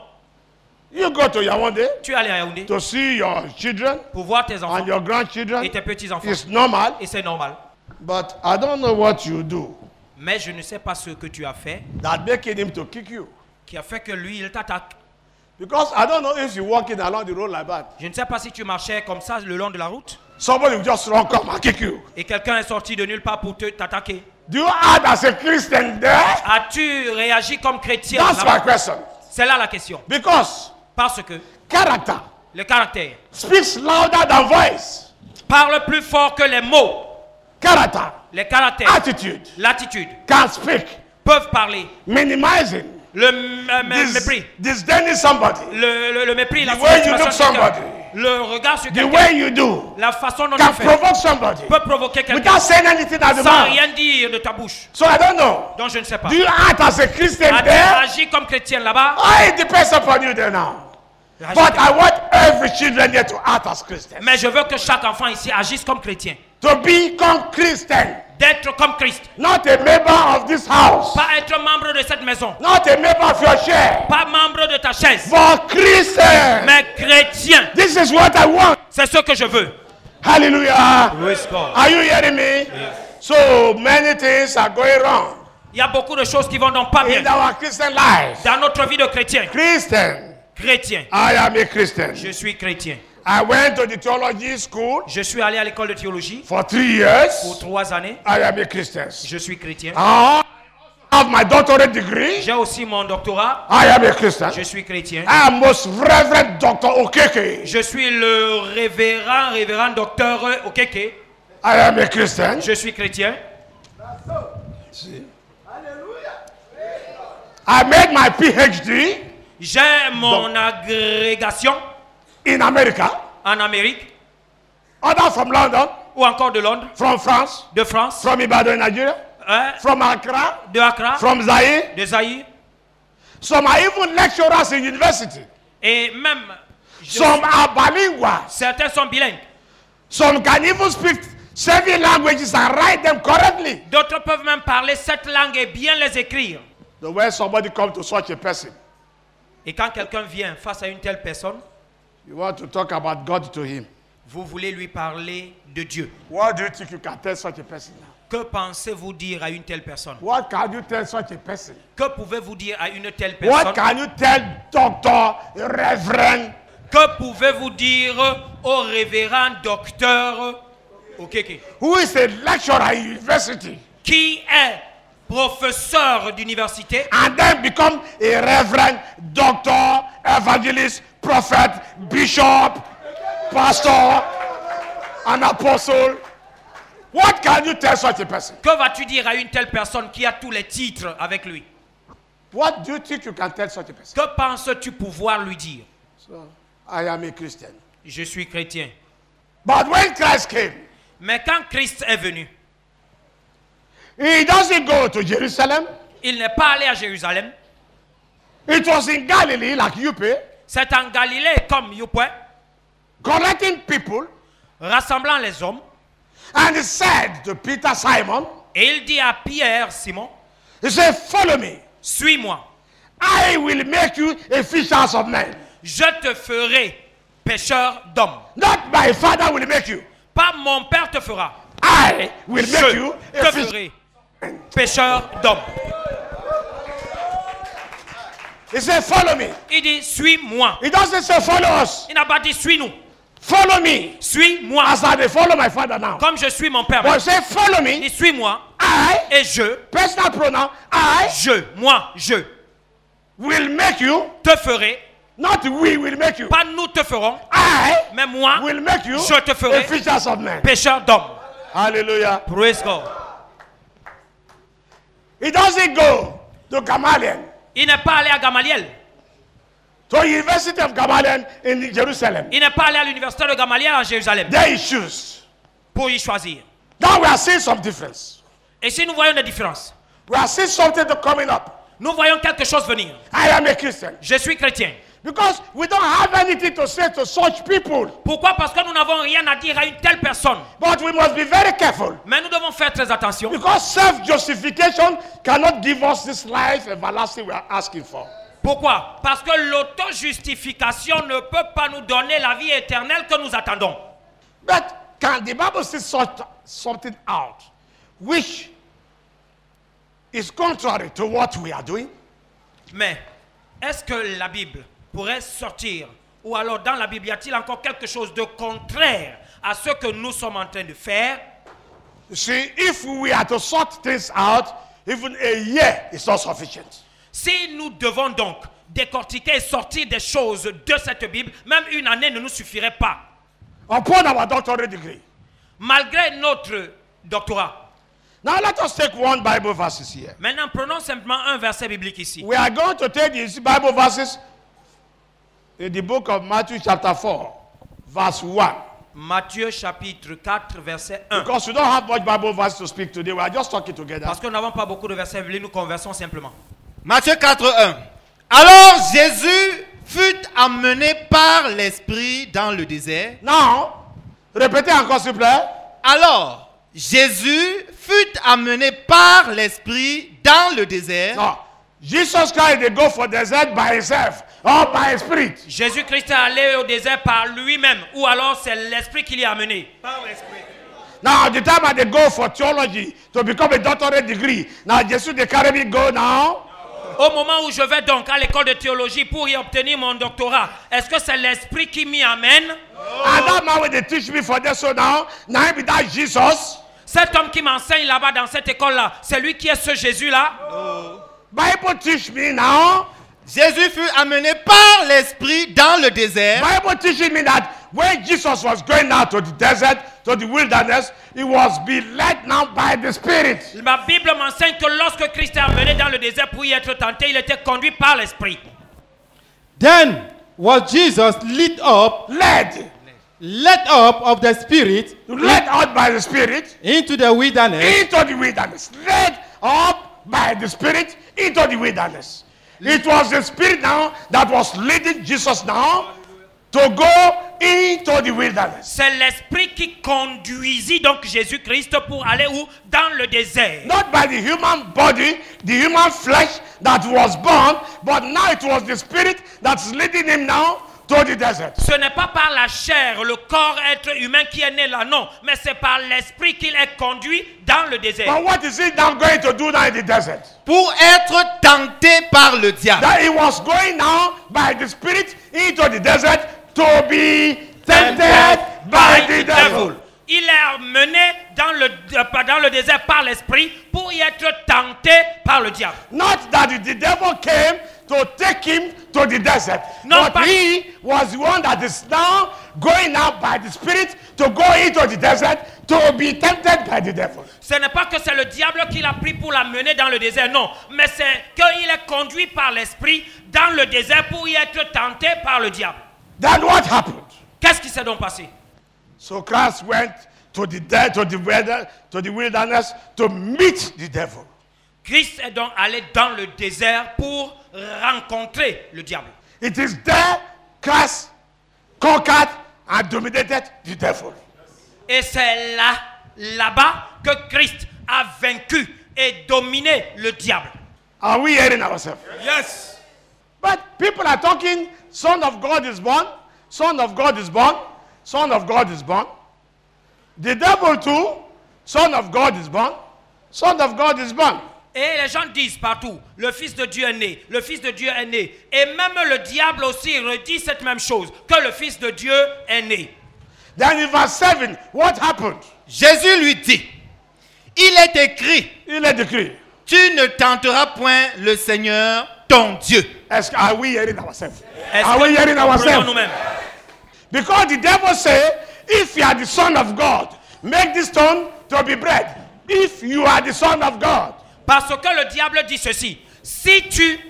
Speaker 1: You go to Yaoundé
Speaker 2: Tu es allé à Yaoundé
Speaker 1: to see your children
Speaker 2: pour voir tes enfants
Speaker 1: and your grandchildren.
Speaker 2: et tes petits-enfants.
Speaker 1: It's normal.
Speaker 2: Et c'est normal.
Speaker 1: But I don't know what you do
Speaker 2: Mais je ne sais pas ce que tu as fait
Speaker 1: that making him to kick you.
Speaker 2: qui a fait que lui, il t'attaque.
Speaker 1: Because I don't know if you're walking along the road like that.
Speaker 2: Je ne sais pas si tu marchais comme ça le long de la route
Speaker 1: Somebody will just run come and kick you.
Speaker 2: et quelqu'un est sorti de nulle part pour t'attaquer.
Speaker 1: Do you act as a Christian there?
Speaker 2: As-tu réagi comme chrétien?
Speaker 1: That's
Speaker 2: là-bas?
Speaker 1: my question.
Speaker 2: C'est là la question.
Speaker 1: Because
Speaker 2: Parce que
Speaker 1: character
Speaker 2: le caractère
Speaker 1: speaks louder than voice.
Speaker 2: parle plus fort que les mots.
Speaker 1: Character,
Speaker 2: Les caractères,
Speaker 1: attitude
Speaker 2: l'attitude
Speaker 1: can speak.
Speaker 2: peuvent parler.
Speaker 1: Minimizing,
Speaker 2: Le mépris,
Speaker 1: disdaining somebody,
Speaker 2: le mépris, la
Speaker 1: The way you
Speaker 2: sous-estimation
Speaker 1: look
Speaker 2: sur quelqu'un,
Speaker 1: somebody.
Speaker 2: le regard sur
Speaker 1: the
Speaker 2: quelqu'un,
Speaker 1: way you do,
Speaker 2: la façon dont
Speaker 1: can
Speaker 2: tu fais
Speaker 1: provoke somebody
Speaker 2: peut provoquer quelqu'un
Speaker 1: without saying anything at the
Speaker 2: sans
Speaker 1: mouth.
Speaker 2: rien dire de ta bouche.
Speaker 1: So I don't know.
Speaker 2: Donc je ne sais pas.
Speaker 1: Do you act as a Christian
Speaker 2: As-tu
Speaker 1: there?
Speaker 2: agi comme chrétien là-bas?
Speaker 1: It depends upon you there now.
Speaker 2: Agis
Speaker 1: But
Speaker 2: comme-
Speaker 1: I want every children here to act as Christians.
Speaker 2: Mais je veux que chaque enfant ici agisse comme chrétien.
Speaker 1: To become Christian.
Speaker 2: D'être comme Christ.
Speaker 1: Not a member of this house.
Speaker 2: Pas être membre de cette maison.
Speaker 1: Not a member of your chair.
Speaker 2: Pas membre de ta chaise.
Speaker 1: But Christian.
Speaker 2: Mais chrétien.
Speaker 1: This is what I want.
Speaker 2: C'est ce que je veux.
Speaker 1: Hallelujah.
Speaker 2: Praise God.
Speaker 1: Are you hearing me? So many things are going wrong
Speaker 2: Il y a beaucoup de choses qui vont donc pas bien
Speaker 1: in our Christian life.
Speaker 2: dans notre vie de chrétien.
Speaker 1: Christian.
Speaker 2: Chrétien.
Speaker 1: I am a Christian.
Speaker 2: Je suis chrétien.
Speaker 1: I went to the theology school
Speaker 2: Je suis allé à l'école de théologie
Speaker 1: for 3 years.
Speaker 2: pour 3 années.
Speaker 1: I am a Christian.
Speaker 2: Je suis chrétien.
Speaker 1: I have my doctorate degree.
Speaker 2: J'ai aussi mon doctorat.
Speaker 1: I am a Christian.
Speaker 2: Je suis chrétien.
Speaker 1: I am most Reverend Dr. Okeke.
Speaker 2: Je suis le révérend docteur Okeke.
Speaker 1: I am a Christian.
Speaker 2: Je suis chrétien.
Speaker 1: I made my PhD
Speaker 2: J'ai mon agrégation
Speaker 1: in America.
Speaker 2: en Amérique
Speaker 1: Others from London,
Speaker 2: ou encore de Londres,
Speaker 1: from France,
Speaker 2: de France,
Speaker 1: from Ibadan, Nigeria, from Accra,
Speaker 2: de Accra,
Speaker 1: from Zaire.
Speaker 2: de Zaïre.
Speaker 1: Some are even lecturers in university.
Speaker 2: Et même,
Speaker 1: Some are bilingual.
Speaker 2: certains sont bilingues.
Speaker 1: Some can even speak 7 languages and write them correctly.
Speaker 2: D'autres peuvent même parler 7 langues et bien les écrire.
Speaker 1: So when somebody comes to such a person,
Speaker 2: Et quand quelqu'un vient face à une telle personne,
Speaker 1: you want to talk about God to him.
Speaker 2: vous voulez lui parler de Dieu.
Speaker 1: What do you think you can tell such a person now?
Speaker 2: Que pensez-vous dire à une telle personne?
Speaker 1: What can you tell such a person?
Speaker 2: Que pouvez-vous dire à une telle
Speaker 1: What
Speaker 2: personne?
Speaker 1: can you tell Doctor, Reverend?
Speaker 2: Que pouvez-vous dire au révérend docteur Okeke,
Speaker 1: Who is a lecturer at university
Speaker 2: qui est professeur d'université
Speaker 1: and then become a reverend, doctor, evangelist, prophet, bishop, pastor, an apostle? What can you tell such a person?
Speaker 2: Que vas-tu dire à une telle personne qui a tous les titres avec lui?
Speaker 1: What do you think you can tell such a person?
Speaker 2: Que penses-tu pouvoir lui dire?
Speaker 1: So, I am a Christian.
Speaker 2: Je suis chrétien.
Speaker 1: But when Christ came,
Speaker 2: Mais quand Christ est venu,
Speaker 1: he doesn't go to Jerusalem.
Speaker 2: il n'est pas allé à Jérusalem.
Speaker 1: It was in Galilee, like you pay,
Speaker 2: C'est en Galilée comme Youpoué,
Speaker 1: collecting people.
Speaker 2: rassemblant les hommes.
Speaker 1: And he said to Peter, Simon,
Speaker 2: Et il dit à Pierre, Simon,
Speaker 1: he said, follow me.
Speaker 2: suis-moi.
Speaker 1: I will make you a fishers of men.
Speaker 2: Je te ferai pêcheur d'hommes.
Speaker 1: Not my father will make you.
Speaker 2: Pas mon père te fera.
Speaker 1: I will make you
Speaker 2: Je
Speaker 1: a
Speaker 2: te
Speaker 1: fisher.
Speaker 2: ferai pêcheur d'hommes.
Speaker 1: He said, follow me.
Speaker 2: Il dit, suis-moi.
Speaker 1: He doesn't say, follow us.
Speaker 2: Il n'a pas dit, suis-nous.
Speaker 1: Follow me.
Speaker 2: Suis-moi.
Speaker 1: As I follow my father now.
Speaker 2: Comme je suis mon père.
Speaker 1: But he said, follow
Speaker 2: Il
Speaker 1: me.
Speaker 2: dit, suis-moi.
Speaker 1: I,
Speaker 2: Et je,
Speaker 1: personal pronoun, I
Speaker 2: moi, je
Speaker 1: will make you.
Speaker 2: te ferai.
Speaker 1: Not we will make you.
Speaker 2: Pas nous te ferons.
Speaker 1: I
Speaker 2: Mais moi,
Speaker 1: will make you
Speaker 2: je te ferai
Speaker 1: a fishers of men.
Speaker 2: pêcheur d'hommes.
Speaker 1: Hallelujah.
Speaker 2: Praise God.
Speaker 1: He doesn't go to Gamaliel,
Speaker 2: Il n'est pas allé à Gamaliel.
Speaker 1: to University of Gamaliel in Jerusalem.
Speaker 2: Il n'est pas allé à l'université de Gamaliel à Jérusalem
Speaker 1: There he choose.
Speaker 2: pour y choisir.
Speaker 1: Now we are seeing some difference.
Speaker 2: Et si nous voyons des différences,
Speaker 1: We are seeing something coming up.
Speaker 2: nous voyons quelque chose venir.
Speaker 1: I am a Christian.
Speaker 2: Je suis chrétien.
Speaker 1: Because we don't have anything to say to such people.
Speaker 2: Pourquoi? Parce que nous n'avons rien à dire à une telle personne.
Speaker 1: But we must be very careful.
Speaker 2: Mais nous devons faire très attention.
Speaker 1: Because self-justification cannot give us this life everlasting we are asking for.
Speaker 2: Pourquoi? Parce que l'auto-justification ne peut pas nous donner la vie éternelle que nous attendons.
Speaker 1: But can the Bible say sort something out which is contrary to what we are doing?
Speaker 2: Mais est-ce que la Bible pourrait sortir, ou alors dans la Bible y a-t-il encore quelque chose de contraire à ce que nous sommes en train de faire?
Speaker 1: You see, if we are to sort things out, even a year is not sufficient.
Speaker 2: Si nous devons donc décortiquer et sortir des choses de cette Bible, même une année ne nous suffirait pas.
Speaker 1: Upon our doctorate degree.
Speaker 2: Malgré notre doctorat.
Speaker 1: Now let us take one Bible verse here.
Speaker 2: Maintenant, prenons simplement un verset biblique ici.
Speaker 1: We are going to take these Bible verses in the book of Matthew chapter 4, verse 1.
Speaker 2: Matthieu chapitre 4, verset 1.
Speaker 1: Because we don't have much Bible verse to speak today, we are just talking together.
Speaker 2: Parce que nous n'avons pas beaucoup de versets bibliques, nous conversons simplement.
Speaker 4: Matthieu 4, 1. Alors Jésus fut amené par l'Esprit dans le désert.
Speaker 1: Now, répétez encore s'il vous plaît.
Speaker 4: Alors Jésus fut amené par l'Esprit dans le désert.
Speaker 1: No, Jesus Christ they go for desert by himself or by his spirit.
Speaker 2: Jésus-Christ est allé au désert par lui-même, ou alors c'est l'Esprit qui l'y a amené.
Speaker 4: Par l'Esprit.
Speaker 1: Now, the time they go for theology to become a doctorate degree, now Jesus they carry me go now.
Speaker 2: Au moment où je vais donc à l'école de théologie pour y obtenir mon doctorat, est-ce que c'est l'Esprit qui m'y amène?
Speaker 1: And that man when they teach me for this so now be that Jesus.
Speaker 2: Cet homme qui m'enseigne là-bas dans cette école-là, c'est lui qui est ce Jésus-là?
Speaker 1: Bible teach me now.
Speaker 4: Jésus fut amené par l'Esprit dans le désert.
Speaker 1: Bible teaching me that when Jesus was going out to the desert, to the wilderness, he was being led now by the Spirit.
Speaker 2: Ma Bible m'enseigne que lorsque Christ est amené dans le désert pour y être tenté, il était conduit par l'Esprit.
Speaker 3: Then was Jesus led up of the Spirit
Speaker 1: Led out by the Spirit
Speaker 3: into the wilderness
Speaker 1: into the wilderness. Led up by the Spirit into the wilderness. It was the Spirit now that was leading Jesus now to go into the wilderness.
Speaker 2: C'est l'Esprit qui conduisit donc Jésus-Christ pour aller où? Dans le désert.
Speaker 1: Not by the human body, the human flesh that was born, but now it was the Spirit that's leading him now to the desert.
Speaker 2: Ce n'est pas par la chair, le corps être humain qui est né là, non. Mais c'est par l'Esprit qu'il est conduit dans le désert.
Speaker 1: But what is he now going to do now in the desert?
Speaker 4: Pour être tenté par le diable.
Speaker 1: That he was going now by the Spirit into the desert to be tempted by the devil.
Speaker 2: Il est mené dans le désert par l'Esprit pour y être tenté par le diable.
Speaker 1: Not that the devil came to take him to the desert.
Speaker 2: No,
Speaker 1: but
Speaker 2: but
Speaker 1: he was the one that is now going out by the Spirit to go into the desert to be tempted by the devil.
Speaker 2: Ce n'est pas que c'est le diable qui l'a pris pour l'amener dans le désert, non. Mais c'est qu'il est conduit par l'Esprit dans le désert pour y être tenté par le diable.
Speaker 1: Then what happened?
Speaker 2: Qu'est-ce qui s'est donc passé?
Speaker 1: So Christ went to the wilderness to meet the devil.
Speaker 2: Christ est donc allé dans le désert pour rencontrer le diable.
Speaker 1: It is there Christ conquered and dominated the devil.
Speaker 2: Et c'est là-bas que Christ a vaincu et dominé le diable.
Speaker 1: Are we hearing ourselves?
Speaker 2: Yes.
Speaker 1: But people are talking, Son of God is born, Son of God is born, Son of God is born. The devil too, Son of God is born, Son of God is born.
Speaker 2: Et les gens disent partout, le Fils de Dieu est né, le Fils de Dieu est né. Et même le diable aussi redit cette même chose, que le Fils de Dieu est né.
Speaker 1: Then in verse 7, what happened?
Speaker 4: Jésus lui dit, il est écrit,
Speaker 1: Il est écrit.
Speaker 4: tu ne tenteras point le Seigneur ton Dieu.
Speaker 1: Are we hearing ourselves?
Speaker 2: Est-ce
Speaker 1: Are
Speaker 2: que
Speaker 1: we
Speaker 2: nous
Speaker 1: hearing
Speaker 2: comprenons
Speaker 1: ourselves?
Speaker 2: nous-mêmes?
Speaker 1: Because the devil say, if you are the Son of God, make this stone to be bread. If you are the Son of God.
Speaker 2: Parce que le diable dit ceci, si tu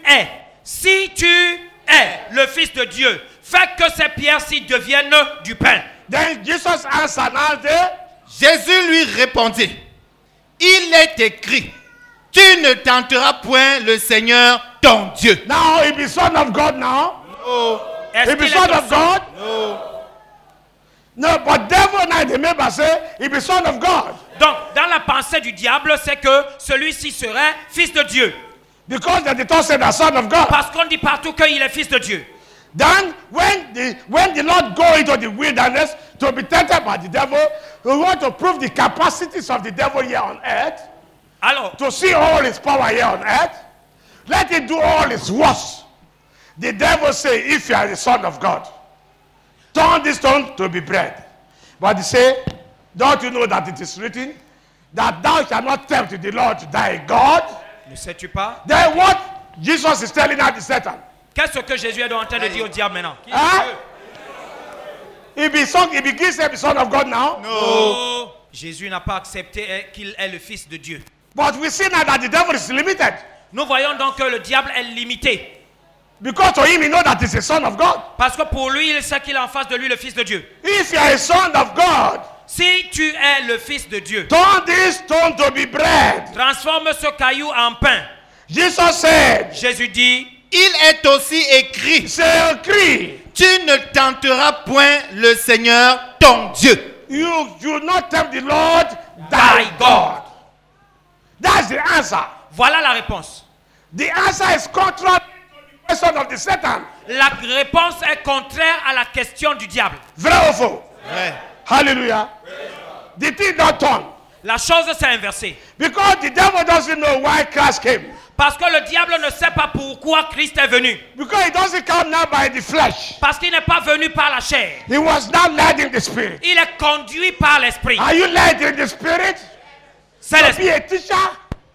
Speaker 2: es le Fils de Dieu, fais que ces pierres-ci deviennent du pain.
Speaker 1: Then Jesus answered now there.
Speaker 4: Jésus lui répondit, il est écrit, tu ne tenteras point le Seigneur ton Dieu.
Speaker 1: Now he be Son of God now.
Speaker 2: Est-ce
Speaker 1: He be
Speaker 2: qu'il est
Speaker 1: son
Speaker 2: ton
Speaker 1: of God? No, but devil now the member say he be son of God.
Speaker 2: Donc, dans la pensée du diable, c'est que celui-ci serait fils de Dieu.
Speaker 1: Because the thought said the son of God.
Speaker 2: Parce qu'on dit partout qu'il est fils de Dieu.
Speaker 1: Then when the Lord go into the wilderness to be tempted by the devil, we want to prove the capacities of the devil here on earth,
Speaker 2: Alors,
Speaker 1: to see all his power here on earth. Let him do all his works. The devil say, if you are the son of God, turn this stone to be bread. But he say, don't you know that it is written that thou shalt not tempt the Lord thy God?
Speaker 2: ne sais-tu pas?
Speaker 1: Then what Jesus is telling out to Satan?
Speaker 2: Qu'est-ce que Jésus est en train de dire au diable maintenant?
Speaker 1: Huh? If he gives him the son of God now,
Speaker 2: Oh, Jésus n'a pas accepté qu'il est le fils de Dieu.
Speaker 1: but we see now that the devil is limited.
Speaker 2: Nous voyons donc que le diable est limité.
Speaker 1: Because to him he know that he's a son of God.
Speaker 2: Parce que pour lui, il sait qu'il est en face de lui le fils de Dieu.
Speaker 1: If you are a son of God,
Speaker 2: Si tu es le fils de Dieu,
Speaker 1: turn this stone to be bread.
Speaker 2: transforme ce caillou en pain.
Speaker 1: Jesus said,
Speaker 2: Jésus dit,
Speaker 4: Il est aussi écrit,
Speaker 1: c'est écrit,
Speaker 4: tu ne tenteras point le Seigneur ton Dieu.
Speaker 1: you do not tempt the Lord thy God. That's the answer.
Speaker 2: voilà la réponse.
Speaker 1: The answer is contrary to the question of the Satan.
Speaker 2: La réponse est contraire à la question du diable.
Speaker 1: Vrai ou faux?
Speaker 4: Ouais.
Speaker 1: Hallelujah. The thing not turn.
Speaker 2: La chose s'est inversée.
Speaker 1: Because the devil doesn't know why Christ came.
Speaker 2: Parce que le diable ne sait pas pourquoi Christ est venu.
Speaker 1: Because he doesn't come now by the flesh.
Speaker 2: Parce qu'il n'est pas venu par la chair.
Speaker 1: He was not led in the spirit.
Speaker 2: Il est conduit par l'esprit.
Speaker 1: Are you led in the spirit?
Speaker 2: C'est
Speaker 1: To
Speaker 2: l'esprit.
Speaker 1: be a teacher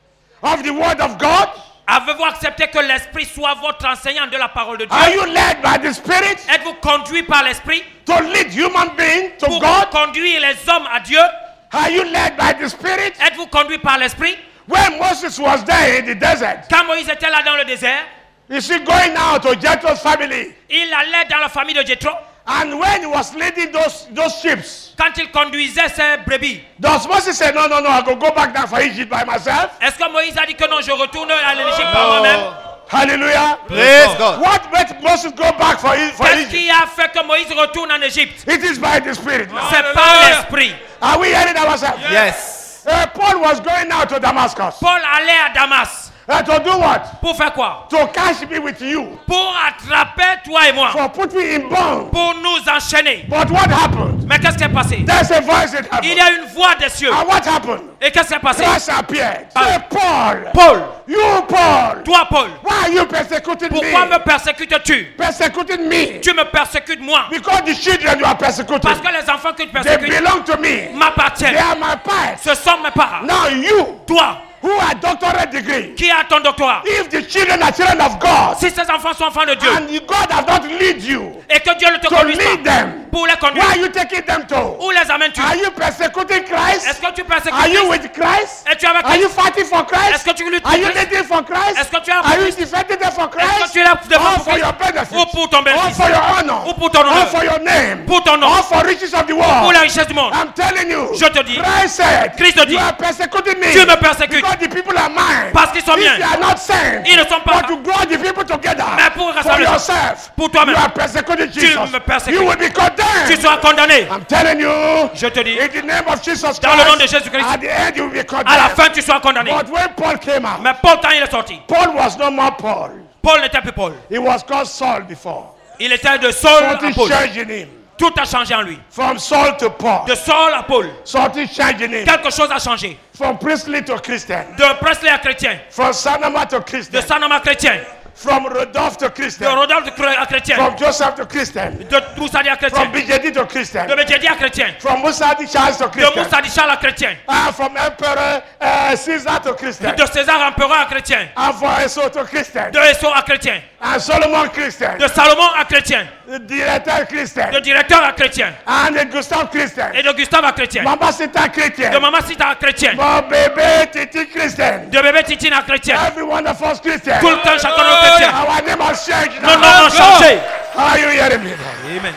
Speaker 1: of the word of God?
Speaker 2: Avez-vous accepté que l'esprit soit votre enseignant de la parole de Dieu?
Speaker 1: Are you led by the spirit
Speaker 2: Êtes-vous conduit par l'esprit
Speaker 1: to lead human beings to
Speaker 2: pour
Speaker 1: God?
Speaker 2: conduire les hommes à Dieu?
Speaker 1: Are you led by the spirit?
Speaker 2: Êtes-vous conduit par l'esprit?
Speaker 1: When Moses was there in the desert,
Speaker 2: Quand Moïse était là dans le désert,
Speaker 1: you see, going now to Jethro's family,
Speaker 2: il allait dans la famille de Jéthro.
Speaker 1: and when he was leading those ships,
Speaker 2: Quand il conduisait ses brebis,
Speaker 1: does Moses say, no, I go back down for Egypt by myself?
Speaker 2: est-ce que Moïse a dit que non, je retourne à l'Égypte par moi-même?
Speaker 1: Hallelujah.
Speaker 4: Praise God.
Speaker 1: What made Moses go back for
Speaker 2: Qu'est-ce
Speaker 1: Egypt?
Speaker 2: qui a fait que Moïse retourne en Égypte?
Speaker 1: It is by the spirit. now.
Speaker 2: C'est par l'esprit.
Speaker 1: Are we hearing ourselves?
Speaker 4: Yes.
Speaker 1: Paul was going now to Damascus.
Speaker 2: Paul allait à Damas.
Speaker 1: To do what?
Speaker 2: Pour faire quoi?
Speaker 1: To catch me with you.
Speaker 2: Pour attraper toi et moi.
Speaker 1: For put me in bond.
Speaker 2: Pour nous enchaîner.
Speaker 1: But what happened?
Speaker 2: Mais qu'est-ce qui est passé?
Speaker 1: There's a voice in
Speaker 2: Il
Speaker 1: heaven.
Speaker 2: y a une voix des cieux.
Speaker 1: And what happened?
Speaker 2: Et qu'est-ce qui est passé?
Speaker 1: Christ appeared.
Speaker 2: Ah.
Speaker 1: Say, Paul.
Speaker 2: Paul,
Speaker 1: You, Paul.
Speaker 2: toi Paul,
Speaker 1: Why are you persecuting
Speaker 2: pourquoi
Speaker 1: me?
Speaker 2: me persécutes-tu?
Speaker 1: Persecuting me.
Speaker 2: Tu me persécutes moi.
Speaker 1: Because the children you are persecuting,
Speaker 2: Parce que les enfants que tu
Speaker 1: they
Speaker 2: persécutes
Speaker 1: belong to me. They
Speaker 2: m'appartiennent.
Speaker 1: are my parts.
Speaker 2: Ce sont mes parents.
Speaker 1: Now you,
Speaker 2: Toi,
Speaker 1: who are doctorate degree,
Speaker 2: qui as ton doctorat,
Speaker 1: if the children are children of God,
Speaker 2: si ces enfants sont enfants de Dieu
Speaker 1: and God has not lead you
Speaker 2: et que Dieu ne te
Speaker 1: to
Speaker 2: conduise
Speaker 1: lead
Speaker 2: pas
Speaker 1: them,
Speaker 2: pour les
Speaker 1: where
Speaker 2: conduire,
Speaker 1: are you taking them to?
Speaker 2: où les amènes-tu?
Speaker 1: Are you persecuting Christ?
Speaker 2: Est-ce que tu persécutes
Speaker 1: Are you
Speaker 2: Christ?
Speaker 1: with Christ?
Speaker 2: Es-tu avec
Speaker 1: Are you
Speaker 2: Christ?
Speaker 1: fighting for Christ?
Speaker 2: Est-ce que tu luttes pour
Speaker 1: Are you
Speaker 2: Christ?
Speaker 1: leading for Christ?
Speaker 2: Est-ce que tu es
Speaker 1: Are you defending them for
Speaker 2: Est-ce que
Speaker 1: Christ?
Speaker 2: tu es là devant
Speaker 1: All
Speaker 2: pour
Speaker 1: for your
Speaker 2: Christ?
Speaker 1: benefit.
Speaker 2: Ou pour ton
Speaker 1: All
Speaker 2: bénéfice?
Speaker 1: for your honor.
Speaker 2: Ou pour ton
Speaker 1: All
Speaker 2: honneur?
Speaker 1: for your name.
Speaker 2: Pour ton nom?
Speaker 1: All for riches of the
Speaker 2: Pour
Speaker 1: world.
Speaker 2: la richesse du monde?
Speaker 1: I'm telling you.
Speaker 2: Je te dis.
Speaker 1: Christ said,
Speaker 2: Christ te dit.
Speaker 1: you are persecuting me.
Speaker 2: Tu me persécutes.
Speaker 1: Because the people are mine.
Speaker 2: Parce qu'ils sont
Speaker 1: If
Speaker 2: miens.
Speaker 1: you are not sent,
Speaker 2: Ils ne sont pas.
Speaker 1: but to grow the people together
Speaker 2: Mais pour
Speaker 1: for
Speaker 2: rassembler.
Speaker 1: yourself,
Speaker 2: Pour toi-même.
Speaker 1: you are persecuting Jesus.
Speaker 2: me persécutes.
Speaker 1: You will be condemned.
Speaker 2: Tu seras condamné.
Speaker 1: I'm telling you,
Speaker 2: Je te dis,
Speaker 1: in the name of Jesus Christ,
Speaker 2: dans le nom de Jésus-Christ,
Speaker 1: at the end you will be condemned.
Speaker 2: à la fin tu seras condamné.
Speaker 1: But when Paul came out,
Speaker 2: Mais Paul, quand il est sorti,
Speaker 1: Paul was no more Paul.
Speaker 2: Paul n'était plus Paul.
Speaker 1: He was called Saul before.
Speaker 2: Il était de Saul à
Speaker 1: Something
Speaker 2: Paul.
Speaker 1: changed in him.
Speaker 2: Tout a changé en lui.
Speaker 1: From Saul to Paul.
Speaker 2: De Saul à Paul,
Speaker 1: Something changed in him.
Speaker 2: quelque chose a changé.
Speaker 1: From priestly to Christian.
Speaker 2: De Presley à chrétien,
Speaker 1: From Sanama to
Speaker 2: de
Speaker 1: Christian.
Speaker 2: Sanoma à chrétien,
Speaker 1: From Rodolphe to
Speaker 2: de
Speaker 1: Christian.
Speaker 2: Rodolphe à chrétien,
Speaker 1: From Joseph to Christian.
Speaker 2: de Moussadi à chrétien,
Speaker 1: From Bijedi to Christian.
Speaker 2: de Medjedi à chrétien,
Speaker 1: From Moussadi Charles to
Speaker 2: de
Speaker 1: Christian.
Speaker 2: Moussadi Charles à chrétien,
Speaker 1: From Emperor Caesar to Christian.
Speaker 2: de César empereur à chrétien,
Speaker 1: And from Esau to Christian.
Speaker 2: de Esso à chrétien,
Speaker 1: And Solomon Christian.
Speaker 2: de Salomon à chrétien,
Speaker 1: The director Christian.
Speaker 2: de directeur à chrétien,
Speaker 1: And the Gustav Christian.
Speaker 2: et de Gustave à chrétien,
Speaker 1: Mama Sita
Speaker 2: de
Speaker 1: Christian.
Speaker 2: Maman Sita à chrétien,
Speaker 1: Mon bébé Titi Christian.
Speaker 2: de bébé Titine à chrétien.
Speaker 1: Every one of us Christian.
Speaker 2: Tout le temps, chacun de nos chrétiens.
Speaker 1: Our name has changed
Speaker 2: Nos
Speaker 1: now.
Speaker 2: noms ont changé.
Speaker 1: Are you hearing me?
Speaker 2: Amen.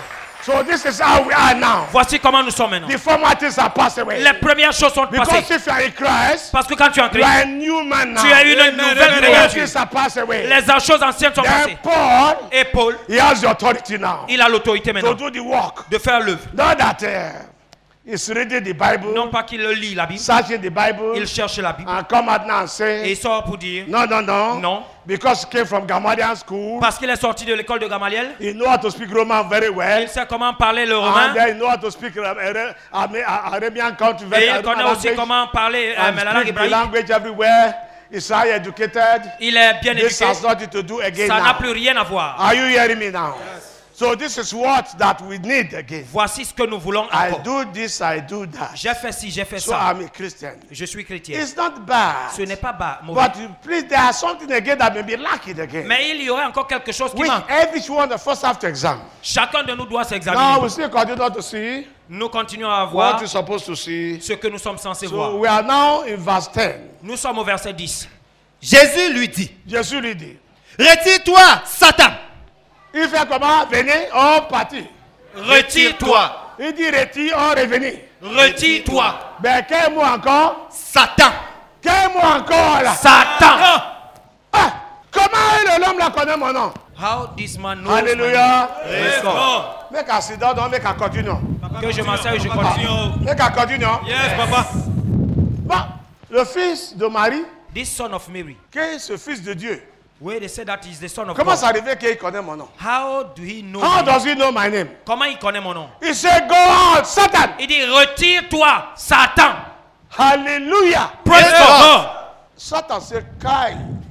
Speaker 1: So this is how we are now.
Speaker 2: Voici comment nous sommes maintenant.
Speaker 1: The former things are passed away.
Speaker 2: Les premières choses sont
Speaker 1: Because
Speaker 2: passées.
Speaker 1: if you are in Christ,
Speaker 2: Parce que quand tu es en
Speaker 1: you
Speaker 2: Christ,
Speaker 1: are a new man now.
Speaker 2: tu es une nouvelle
Speaker 1: The old
Speaker 2: créature.
Speaker 1: things are passed away.
Speaker 2: Les choses anciennes sont
Speaker 1: Then
Speaker 2: passées.
Speaker 1: Paul,
Speaker 2: Et Paul,
Speaker 1: he has the authority now
Speaker 2: il a l'autorité
Speaker 1: to
Speaker 2: maintenant
Speaker 1: do the work.
Speaker 2: de faire l'œuvre.
Speaker 1: Not that he's reading the Bible,
Speaker 2: Non pas qu'il lit la Bible,
Speaker 1: searching the Bible,
Speaker 2: il cherche la Bible
Speaker 1: and come out now and
Speaker 2: et
Speaker 1: say,
Speaker 2: il sort pour dire
Speaker 1: no, no, no.
Speaker 2: non.
Speaker 1: Because he came from Gamaliel school,
Speaker 2: Parce qu'il est sorti de l'école de Gamaliel,
Speaker 1: he know how to speak Roman very well.
Speaker 2: il sait comment parler le
Speaker 1: And
Speaker 2: romain
Speaker 1: then he know how to speak Arabian country
Speaker 2: et
Speaker 1: very
Speaker 2: il connaît aussi comment parler
Speaker 1: and
Speaker 2: la langue
Speaker 1: speak the
Speaker 2: hébraïque.
Speaker 1: language everywhere. He's high educated.
Speaker 2: Il est bien
Speaker 1: This
Speaker 2: éduqué.
Speaker 1: has nothing to do again
Speaker 2: Ça n'a plus
Speaker 1: now.
Speaker 2: rien à voir.
Speaker 1: Are you hearing me now? So this is what that we need again.
Speaker 2: Voici ce que nous voulons
Speaker 1: I
Speaker 2: encore.
Speaker 1: do this, I do that.
Speaker 2: J'ai fait ci, j'ai fait
Speaker 1: So
Speaker 2: ça.
Speaker 1: I'm a Christian.
Speaker 2: Je suis chrétien.
Speaker 1: It's not bad.
Speaker 2: Ce n'est pas bas, mauvais.
Speaker 1: But please, there are something again that may be lacking again.
Speaker 2: Mais il y aurait encore quelque chose qui
Speaker 1: Which
Speaker 2: manque.
Speaker 1: every one of us have to examine.
Speaker 2: Chacun de nous doit
Speaker 1: Now
Speaker 2: s'examiner.
Speaker 1: we still continue to see
Speaker 2: Nous continuons à
Speaker 1: what
Speaker 2: voir
Speaker 1: you're supposed to see.
Speaker 2: ce que nous sommes censés
Speaker 1: So
Speaker 2: voir.
Speaker 1: we are now in verse 10.
Speaker 2: Nous sommes au verset 10.
Speaker 4: Jésus lui dit,
Speaker 1: Jésus lui dit,
Speaker 4: retire-toi, Satan.
Speaker 1: il fait comment? Venez, on partit.
Speaker 2: Retire-toi.
Speaker 1: Il dit retire, on revenir.
Speaker 2: Retire-toi.
Speaker 1: Ben, quel mot encore?
Speaker 4: Satan.
Speaker 1: Quel mot encore là?
Speaker 2: Satan.
Speaker 1: Ah, comment l'homme là connaît mon nom?
Speaker 2: How this man knows
Speaker 1: Alléluia.
Speaker 2: Praise God.
Speaker 1: Make a sit down, don't make a continue.
Speaker 2: Que je m'asseye, je continue.
Speaker 1: Make a continue.
Speaker 3: Yes, papa.
Speaker 1: Bon, le fils de Marie,
Speaker 2: This son of Mary.
Speaker 1: qui est ce fils de Dieu,
Speaker 2: Where they say that is the son of
Speaker 1: comment
Speaker 2: God.
Speaker 1: ça arrive qu'il connaît mon nom?
Speaker 2: How do he know
Speaker 1: How
Speaker 2: me?
Speaker 1: does he know my name?
Speaker 2: Comment il connaît mon nom?
Speaker 1: He said, go out, Satan.
Speaker 2: Il dit retire-toi, Satan.
Speaker 1: Hallelujah.
Speaker 2: Praise
Speaker 4: Yes,
Speaker 2: God.
Speaker 1: Satan said, Kai.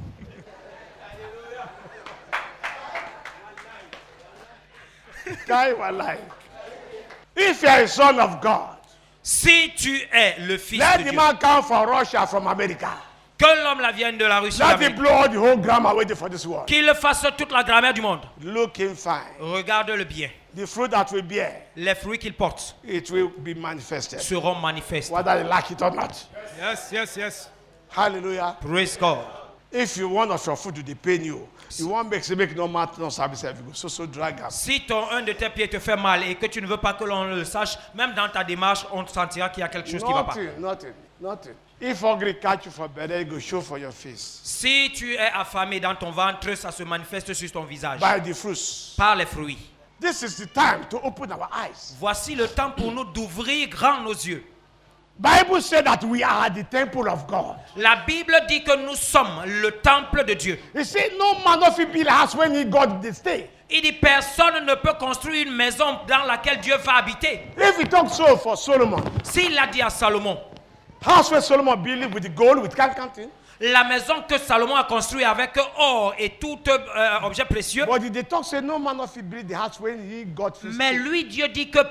Speaker 1: Kai walai. If you are a son of God,
Speaker 2: Si tu es le fils
Speaker 1: let
Speaker 2: de
Speaker 1: the
Speaker 2: Dieu,
Speaker 1: man come from Russia, from America.
Speaker 2: que l'homme la vienne de la Russie,
Speaker 1: Let him
Speaker 2: d'Amérique,
Speaker 1: blow all the whole grammar waiting for this world.
Speaker 2: qu'il fasse toute la grammaire du monde.
Speaker 1: Look him fine.
Speaker 2: Regarde-le bien.
Speaker 1: The fruit that will bear,
Speaker 2: Les fruits qu'il porte
Speaker 1: it will be manifested.
Speaker 2: seront manifestes.
Speaker 1: Whether they like it or not.
Speaker 3: Yes, yes, yes.
Speaker 1: Hallelujah.
Speaker 2: Praise God.
Speaker 1: If you want of your food to pain you, you want make no matter no service, you go so drag up.
Speaker 2: Si un de tes pieds te fait mal et que tu ne veux pas que l'on le sache, même dans ta démarche, on sentira qu'il y a quelque chose qui ne va pas.
Speaker 1: Nothing. If hungry catch you for bed, you go show for your face.
Speaker 2: Si tu es affamé dans ton ventre, ça se manifeste sur ton visage.
Speaker 1: By the fruits.
Speaker 2: Par les fruits.
Speaker 1: This is the time to open our eyes.
Speaker 2: Voici le temps pour nous d'ouvrir grand nos yeux.
Speaker 1: Bible said that we are the temple of God.
Speaker 2: La Bible dit que nous sommes le temple de Dieu.
Speaker 1: He said no man of build a house when he got the stay.
Speaker 2: Il dit personne ne peut construire une maison dans laquelle Dieu va habiter.
Speaker 1: If he talk so for Solomon,
Speaker 2: S'il a dit à Salomon,
Speaker 1: house where Solomon built with the gold, with canting,
Speaker 2: la maison que Salomon a construite avec or et tout objet précieux,
Speaker 1: but they talk say no man of build the house when he got his
Speaker 2: mais
Speaker 1: stay.
Speaker 2: lui, Dieu dit que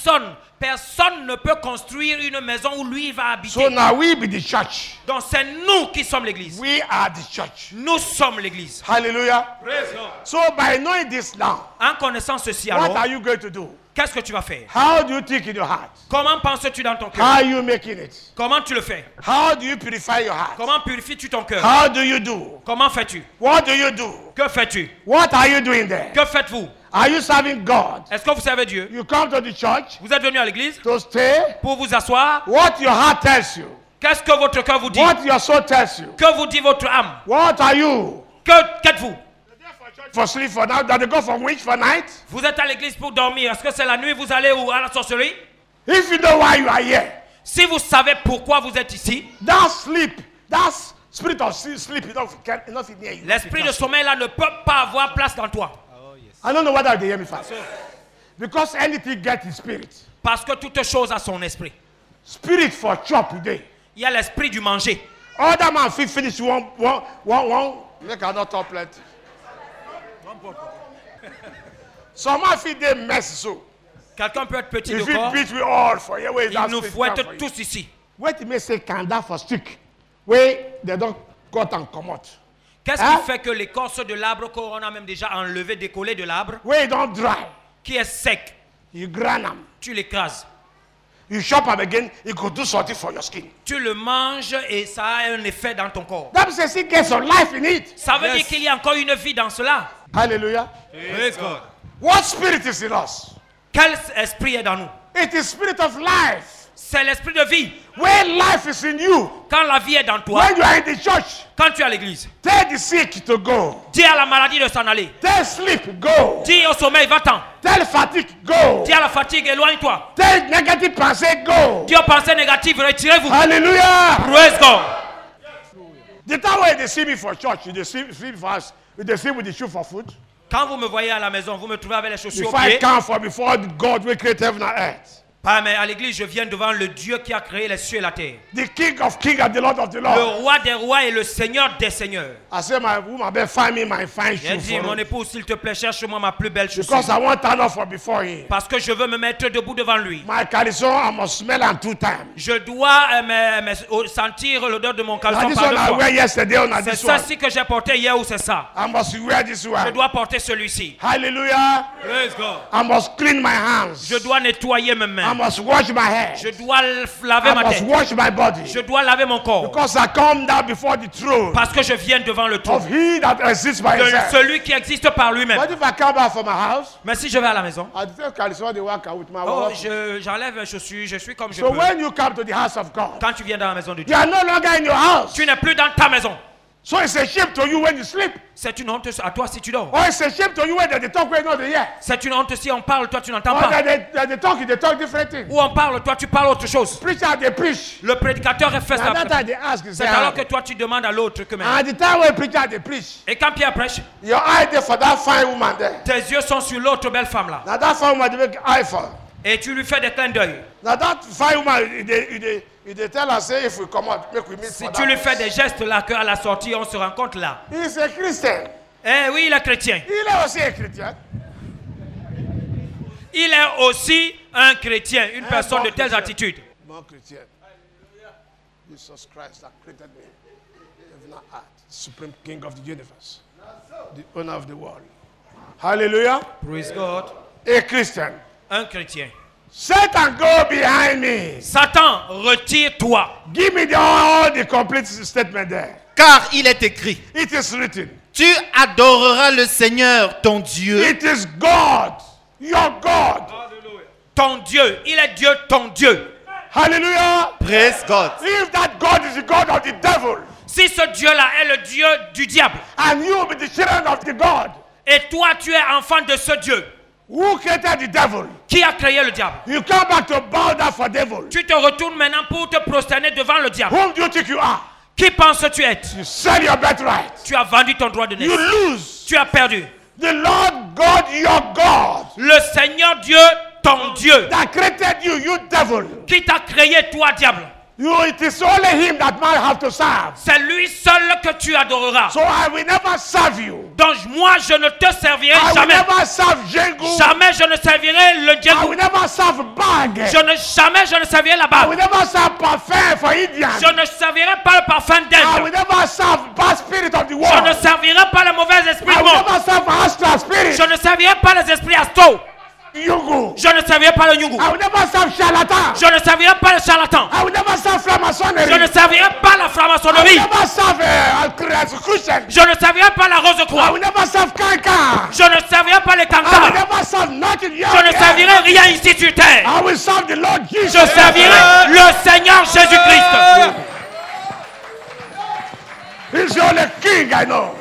Speaker 2: personne ne peut construire une maison où lui va habiter.
Speaker 1: So now we be the church.
Speaker 2: Donc c'est nous qui sommes l'église.
Speaker 1: We are the church.
Speaker 2: Nous sommes l'église.
Speaker 1: Hallelujah.
Speaker 3: Praise God.
Speaker 1: So by knowing this now,
Speaker 2: En connaissant ceci
Speaker 1: what
Speaker 2: alors,
Speaker 1: are you going to do?
Speaker 2: qu'est-ce que tu vas faire?
Speaker 1: How do you think in your heart?
Speaker 2: Comment penses-tu dans ton
Speaker 1: How
Speaker 2: cœur?
Speaker 1: are you making it?
Speaker 2: Comment tu le fais?
Speaker 1: How do you purify your heart?
Speaker 2: Comment purifies-tu ton cœur?
Speaker 1: How do you do?
Speaker 2: Comment fais-tu?
Speaker 1: What do you do?
Speaker 2: Que fais-tu?
Speaker 1: What are you doing there?
Speaker 2: Que faites-vous?
Speaker 1: Are you serving God?
Speaker 2: Est-ce que vous servez Dieu?
Speaker 1: You come to the church
Speaker 2: Vous êtes venu à l'église
Speaker 1: to stay.
Speaker 2: pour vous asseoir.
Speaker 1: What your heart tells you.
Speaker 2: Qu'est-ce que votre cœur vous dit?
Speaker 1: What your soul tells you.
Speaker 2: Que vous dit votre âme?
Speaker 1: What are you?
Speaker 2: Qu'êtes-vous?
Speaker 1: For sleep for now? That they go for which for night?
Speaker 2: Vous êtes à l'église pour dormir. Est-ce que c'est la nuit vous allez ou à la sorcellerie?
Speaker 1: If you know why you are here,
Speaker 2: Si vous savez pourquoi vous êtes ici,
Speaker 1: that sleep, that spirit of sleep, enough near you.
Speaker 2: l'esprit de sommeil là ne peut pas avoir place dans toi.
Speaker 1: I don't know whether they hear me fast. Because anything gets in spirit.
Speaker 2: Parce que toute chose a son esprit.
Speaker 1: Spirit for chop today.
Speaker 2: Il y a l'esprit du manger.
Speaker 1: Other man finish one. Make another top plenty. Some man fit they mess so.
Speaker 2: Quelqu'un peut être petit de
Speaker 1: If it
Speaker 2: corps,
Speaker 1: beat we all for you, where is
Speaker 2: il
Speaker 1: that
Speaker 2: nous
Speaker 1: spirit
Speaker 2: fouette
Speaker 1: come for you?
Speaker 2: tous ici.
Speaker 1: Wait till me say candle for stick. Where they don't cut and come out.
Speaker 2: Qu'est-ce
Speaker 1: Hein?
Speaker 2: qui fait que l'écorce de l'arbre qu'on a même déjà enlevé, décollé de l'arbre,
Speaker 1: Where it don't dry.
Speaker 2: qui est sec,
Speaker 1: You grind them.
Speaker 2: tu l'écrases.
Speaker 1: You chop them again, it could do something for your skin.
Speaker 2: Tu le manges et ça a un effet dans ton corps.
Speaker 1: That means it gets some life in it.
Speaker 2: Ça veut
Speaker 3: Yes.
Speaker 2: dire qu'il y a encore une vie dans cela.
Speaker 1: Hallelujah.
Speaker 3: Praise God.
Speaker 1: What spirit is in us?
Speaker 2: Quel esprit est dans nous?
Speaker 1: It is spirit of life.
Speaker 2: C'est l'esprit de vie.
Speaker 1: When life is in you,
Speaker 2: Quand la vie est dans toi,
Speaker 1: when you are in the church,
Speaker 2: quand tu es à l'église,
Speaker 1: tell the sick to go.
Speaker 2: dis à la maladie de s'en aller.
Speaker 1: Tell sleep, go.
Speaker 2: Dis au sommeil, va-t'en.
Speaker 1: Tell fatigue, go.
Speaker 2: Dis à la fatigue, éloigne-toi.
Speaker 1: Tell negative pensée, go.
Speaker 2: Dis aux pensées négatives, retirez-vous.
Speaker 1: Hallelujah.
Speaker 2: Praise God.
Speaker 1: The time when they see me for church, they see me for us, they see me with the shoe for food.
Speaker 2: Quand vous me voyez à la maison, vous me trouvez avec les chaussures au
Speaker 1: Before I
Speaker 2: pied.
Speaker 1: come for before God will create heaven and earth.
Speaker 2: Pas, mais à l'église, je viens devant le Dieu qui a créé les cieux et la terre.
Speaker 1: The King of kings and the Lord of the
Speaker 2: Le
Speaker 1: Lord.
Speaker 2: roi des rois et le seigneur des seigneurs.
Speaker 1: I say, my woman, better find me my fine
Speaker 2: J'ai
Speaker 1: shoe
Speaker 2: dit,
Speaker 1: for
Speaker 2: mon
Speaker 1: him.
Speaker 2: épouse, s'il te plaît, cherche-moi ma plus belle chaussure.
Speaker 1: Because I want to stand up for before him.
Speaker 2: Parce que je veux me mettre debout devant lui.
Speaker 1: My caleçon, I must smell am 2 times.
Speaker 2: Je dois sentir l'odeur de mon
Speaker 1: Now
Speaker 2: caleçon
Speaker 1: this
Speaker 2: par
Speaker 1: one
Speaker 2: 2
Speaker 1: I
Speaker 2: fois.
Speaker 1: wear yesterday on
Speaker 2: C'est
Speaker 1: this one.
Speaker 2: ça-ci que j'ai porté hier ou c'est ça?
Speaker 1: I must wear this
Speaker 2: Je
Speaker 1: one.
Speaker 2: dois porter celui-ci.
Speaker 1: Hallelujah.
Speaker 2: Praise God.
Speaker 1: I must clean my hands.
Speaker 2: Je dois nettoyer mes
Speaker 1: I
Speaker 2: mains.
Speaker 1: must wash my hair.
Speaker 2: Je dois laver
Speaker 1: I
Speaker 2: ma
Speaker 1: must
Speaker 2: tête.
Speaker 1: wash my body.
Speaker 2: Je dois laver mon corps.
Speaker 1: Because I come down before the throne
Speaker 2: Parce que je viens devant le
Speaker 1: of
Speaker 2: trône
Speaker 1: he that exists by
Speaker 2: de
Speaker 1: himself.
Speaker 2: celui qui existe par lui-même.
Speaker 1: But if I come back from my house,
Speaker 2: Mais si je vais à la maison,
Speaker 1: I take caleçon, they walk out with my
Speaker 2: oh,
Speaker 1: wife.
Speaker 2: j'enlève mes chaussures, je suis comme je
Speaker 1: So
Speaker 2: peux.
Speaker 1: when you come to the house of God,
Speaker 2: Quand tu viens dans la maison de
Speaker 1: you
Speaker 2: Dieu,
Speaker 1: are no longer in your house.
Speaker 2: tu n'es plus dans ta maison.
Speaker 1: So it's a shame to you when you sleep.
Speaker 2: C'est une honte à toi si tu dors.
Speaker 1: Or it's a shame to you when they talk when not they hear.
Speaker 2: C'est une honte si on parle, toi tu n'entends
Speaker 1: Or
Speaker 2: pas.
Speaker 1: they talk different things.
Speaker 2: Ou on parle, toi tu parles autre chose.
Speaker 1: Preacher, they preach.
Speaker 2: Le prédicateur est fait
Speaker 1: And
Speaker 2: ça.
Speaker 1: that time they ask, you say,
Speaker 2: C'est alors que toi tu demandes à l'autre que maintenant.
Speaker 1: and the time when preacher, they preach.
Speaker 2: Et quand Pierre prêche,
Speaker 1: Your eye there for that fine woman there.
Speaker 2: tes yeux sont sur l'autre belle femme là.
Speaker 1: Now that fine woman, they make eye for.
Speaker 2: Et tu lui fais des clins d'œil.
Speaker 1: Now that fine woman, they tell us, say, if we come out, make we meet
Speaker 2: Si
Speaker 1: for
Speaker 2: tu
Speaker 1: that
Speaker 2: lui fais
Speaker 1: place.
Speaker 2: des gestes là, qu'à la sortie on se rencontre là.
Speaker 1: He's a Christian.
Speaker 2: Eh oui, il est chrétien.
Speaker 1: Il est aussi un chrétien.
Speaker 2: Il est aussi un chrétien, une personne
Speaker 1: bon
Speaker 2: de telles
Speaker 1: chrétien.
Speaker 2: attitudes.
Speaker 1: Bon chrétien. Jesus Christ that created me. Heaven and earth. Supreme King of the universe. The owner of the world. Hallelujah.
Speaker 2: Praise God.
Speaker 1: A Christian.
Speaker 2: Un chrétien.
Speaker 1: Satan, go behind me.
Speaker 2: Satan, retire-toi.
Speaker 1: Give me all the complete statement there.
Speaker 4: Car il est écrit,
Speaker 1: It is written.
Speaker 4: tu adoreras le Seigneur ton Dieu
Speaker 1: It is God. Your God.
Speaker 2: Ton Dieu, il est Dieu, ton Dieu.
Speaker 1: Hallelujah.
Speaker 4: Praise God.
Speaker 1: If that God is the God of the devil,
Speaker 2: Si ce Dieu-là est le Dieu du diable,
Speaker 1: and you be the children of the God
Speaker 2: et toi tu es enfant de ce Dieu,
Speaker 1: who created the devil,
Speaker 2: qui a créé le diable,
Speaker 1: you come back to bow down for devil.
Speaker 2: tu te retournes maintenant pour te prosterner devant le diable.
Speaker 1: Whom do you think you are?
Speaker 2: Qui penses-tu être?
Speaker 1: You sell your birthright.
Speaker 2: Tu as vendu ton droit de
Speaker 1: You
Speaker 2: naissance.
Speaker 1: lose.
Speaker 2: Tu as perdu.
Speaker 1: The Lord God, your God,
Speaker 2: Le Seigneur Dieu, ton Dieu,
Speaker 1: that created you, you devil.
Speaker 2: qui t'a créé, toi diable.
Speaker 1: It is only him that man have to serve.
Speaker 2: C'est lui seul que tu adoreras.
Speaker 1: So I will never serve you.
Speaker 2: Donc moi je ne te servirai
Speaker 1: I will
Speaker 2: jamais.
Speaker 1: never serve Jengu.
Speaker 2: Jamais je ne servirai le
Speaker 1: I
Speaker 2: djengou.
Speaker 1: will never serve bag.
Speaker 2: Jamais je ne servirai la
Speaker 1: I will
Speaker 2: bague.
Speaker 1: never serve parfum for Indians.
Speaker 2: Je ne servirai pas le parfum
Speaker 1: I will
Speaker 2: d'Inde.
Speaker 1: never serve bad spirit of the
Speaker 2: Je ne
Speaker 1: world.
Speaker 2: servirai pas le mauvais esprit
Speaker 1: I
Speaker 2: du
Speaker 1: will
Speaker 2: monde.
Speaker 1: never serve astral spirit.
Speaker 2: Je ne servirai pas les esprits astro.
Speaker 1: Yungu.
Speaker 2: Je ne servirai pas le nyungu.
Speaker 1: I will never serve charlatan.
Speaker 2: Je ne servirai pas le charlatan.
Speaker 1: I will never serve framasonnery.
Speaker 2: Je ne servirai pas la
Speaker 1: I will
Speaker 2: franc-maçonnerie.
Speaker 1: never serve Christian.
Speaker 2: Je ne servirai pas la
Speaker 1: I
Speaker 2: rose-croix.
Speaker 1: will never serve Kanka.
Speaker 2: Je ne servirai pas les
Speaker 1: I will
Speaker 2: cancans.
Speaker 1: never serve nothing here.
Speaker 2: Je ne servirai rien ici sur terre.
Speaker 1: I will serve the Lord Jesus.
Speaker 2: Je servirai le Seigneur Jésus-Christ.
Speaker 1: He's the only king I know.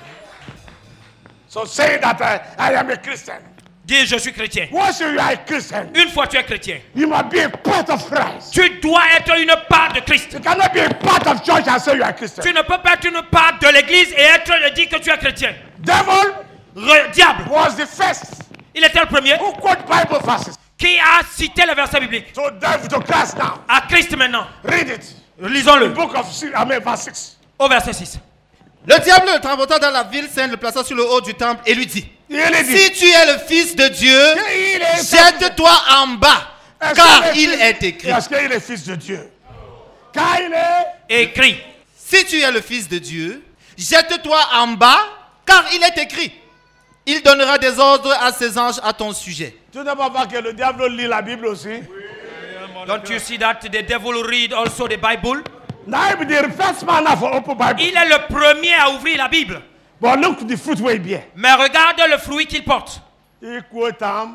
Speaker 1: So say that I am a Christian.
Speaker 2: Dis, je suis chrétien.
Speaker 1: Once you are a Christian,
Speaker 2: Une fois tu es chrétien,
Speaker 1: you must be a part of Christ.
Speaker 2: tu dois être une part de Christ.
Speaker 1: You cannot be a part of church and say you are a Christian.
Speaker 2: Tu ne peux pas être une part de l'église et dire que tu es chrétien.
Speaker 1: Devil
Speaker 2: Diable,
Speaker 1: was the first
Speaker 2: il était le premier
Speaker 1: who quote Bible verses.
Speaker 2: qui a cité le verset biblique.
Speaker 1: So devil to Christ now.
Speaker 2: À Christ maintenant.
Speaker 1: Read it.
Speaker 2: Lisons-le
Speaker 1: Book of verse 6.
Speaker 2: au verset 6.
Speaker 4: Le diable le transporta dans la ville sainte, le plaça sur le haut du temple et lui dit,
Speaker 1: Il est dit.
Speaker 4: si tu es le fils de Dieu,
Speaker 1: Il est-
Speaker 4: jette-toi en bas,
Speaker 1: Est-ce
Speaker 4: car
Speaker 1: qu'il
Speaker 4: il est écrit.
Speaker 1: Est-ce qu'il est fils de Dieu? Car il est.
Speaker 2: Écrit.
Speaker 4: Si tu es le fils de Dieu, jette-toi en bas, car il est écrit. Il donnera des ordres à ses anges à ton sujet.
Speaker 1: Tu n'as pas vu que le diable lit la Bible aussi?
Speaker 2: Don't you see that the devil read also the Bible?
Speaker 1: Now he be the first man for open Bible.
Speaker 2: Il est le premier à ouvrir la Bible.
Speaker 1: But look the fruit way bear.
Speaker 2: Mais regarde le fruit qu'il porte.
Speaker 1: He quote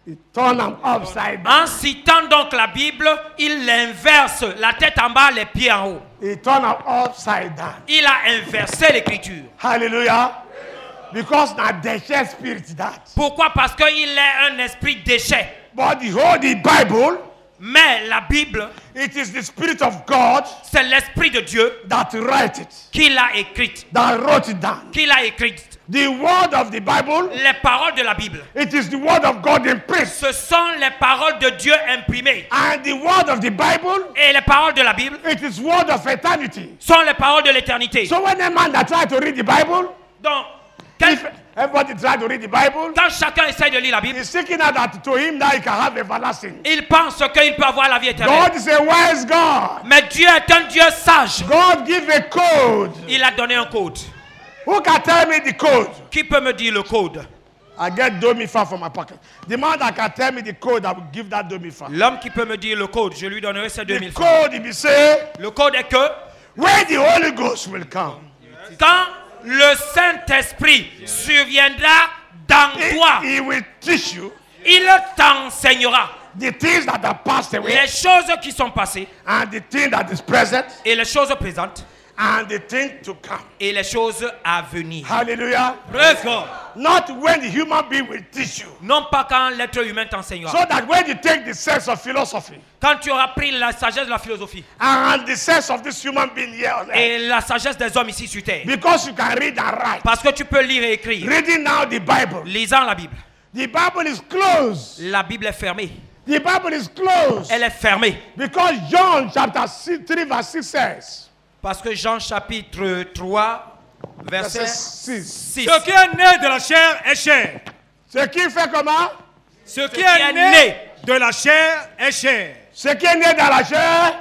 Speaker 1: He turned them upside down.
Speaker 2: En citant donc la Bible, il l'inverse, la tête en bas, les pieds en haut.
Speaker 1: He turned them upside down.
Speaker 2: Il a inversé l'écriture.
Speaker 1: Hallelujah. Because now déchet spirit that.
Speaker 2: Pourquoi? Parce qu'il est un esprit déchet.
Speaker 1: But the Holy Bible,
Speaker 2: Mais la Bible,
Speaker 1: it is the Spirit of God
Speaker 2: c'est l'esprit de Dieu
Speaker 1: that write it,
Speaker 2: qui l'a écrite.
Speaker 1: that wrote it down.
Speaker 2: Qui l'a écrite.
Speaker 1: The word of the Bible,
Speaker 2: Les paroles de la Bible.
Speaker 1: it is the word of God in print.
Speaker 2: Ce sont les paroles de Dieu imprimées.
Speaker 1: And the word of the Bible,
Speaker 2: Et les paroles de la Bible
Speaker 1: it is word of eternity.
Speaker 2: sont les paroles de l'éternité.
Speaker 1: So when a man that try to read the Bible,
Speaker 2: Donc,
Speaker 1: if everybody try to read the Bible,
Speaker 2: quand chacun essaye de lire la Bible,
Speaker 1: he's thinking out that to him now he can have everlasting.
Speaker 2: il pense qu'il peut avoir la vie éternelle.
Speaker 1: God is a wise God.
Speaker 2: Mais Dieu est un Dieu sage.
Speaker 1: God give a code.
Speaker 2: Il a donné un code.
Speaker 1: Who can tell me the code?
Speaker 2: Qui peut me dire le code?
Speaker 1: I get domifa from my pocket. The man that can tell me the code, I will give that domifa.
Speaker 2: L'homme qui peut me dire le code, je lui donnerai ces
Speaker 1: The
Speaker 2: 2000 francs.
Speaker 1: code, if you say,
Speaker 2: Le code est que
Speaker 1: when the Holy Ghost will come,
Speaker 2: quand le Saint-Esprit surviendra dans toi,
Speaker 1: he will teach you
Speaker 2: il t'enseignera
Speaker 1: the things that are passed away
Speaker 2: les choses qui sont passées
Speaker 1: and the thing that is present
Speaker 2: et les choses présentes
Speaker 1: and the thing to come.
Speaker 2: et les choses à venir.
Speaker 1: Hallelujah.
Speaker 2: Praise God.
Speaker 1: Not when the human being will teach you.
Speaker 2: Non pas quand l'être humain t'enseignera.
Speaker 1: So that when you take the sense of philosophy
Speaker 2: Quand tu auras pris la sagesse de la philosophie
Speaker 1: and the sense of this human being here on earth,
Speaker 2: et la sagesse des hommes ici sur terre,
Speaker 1: because you can read and write.
Speaker 2: parce que tu peux lire et écrire,
Speaker 1: Reading now the Bible.
Speaker 2: lisant la Bible.
Speaker 1: The Bible is closed.
Speaker 2: La Bible est fermée.
Speaker 1: The Bible is closed.
Speaker 2: Elle est fermée.
Speaker 1: Because John chapter 3 verse 6 says,
Speaker 2: Parce que Jean chapitre 3, verset
Speaker 1: verse 6.
Speaker 2: 6.
Speaker 3: Ce qui est né de la chair est chair.
Speaker 1: Ce qui fait comment?
Speaker 3: Ce qui est né de la chair est chair.
Speaker 1: Ce qui est né dans la chair.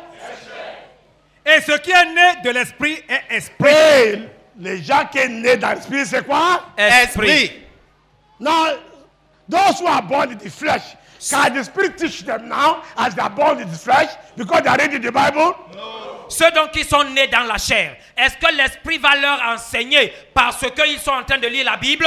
Speaker 3: Et ce qui est né de l'esprit est esprit.
Speaker 1: Et les gens qui sont nés dans l'esprit, c'est quoi?
Speaker 2: Esprit.
Speaker 1: Now, those who are born in the flesh, can the Spirit teach them now as they are born in the flesh because they are reading the Bible?
Speaker 2: Ceux donc qui sont nés dans la chair, est-ce que l'esprit va leur enseigner parce qu'ils sont en train de lire la Bible?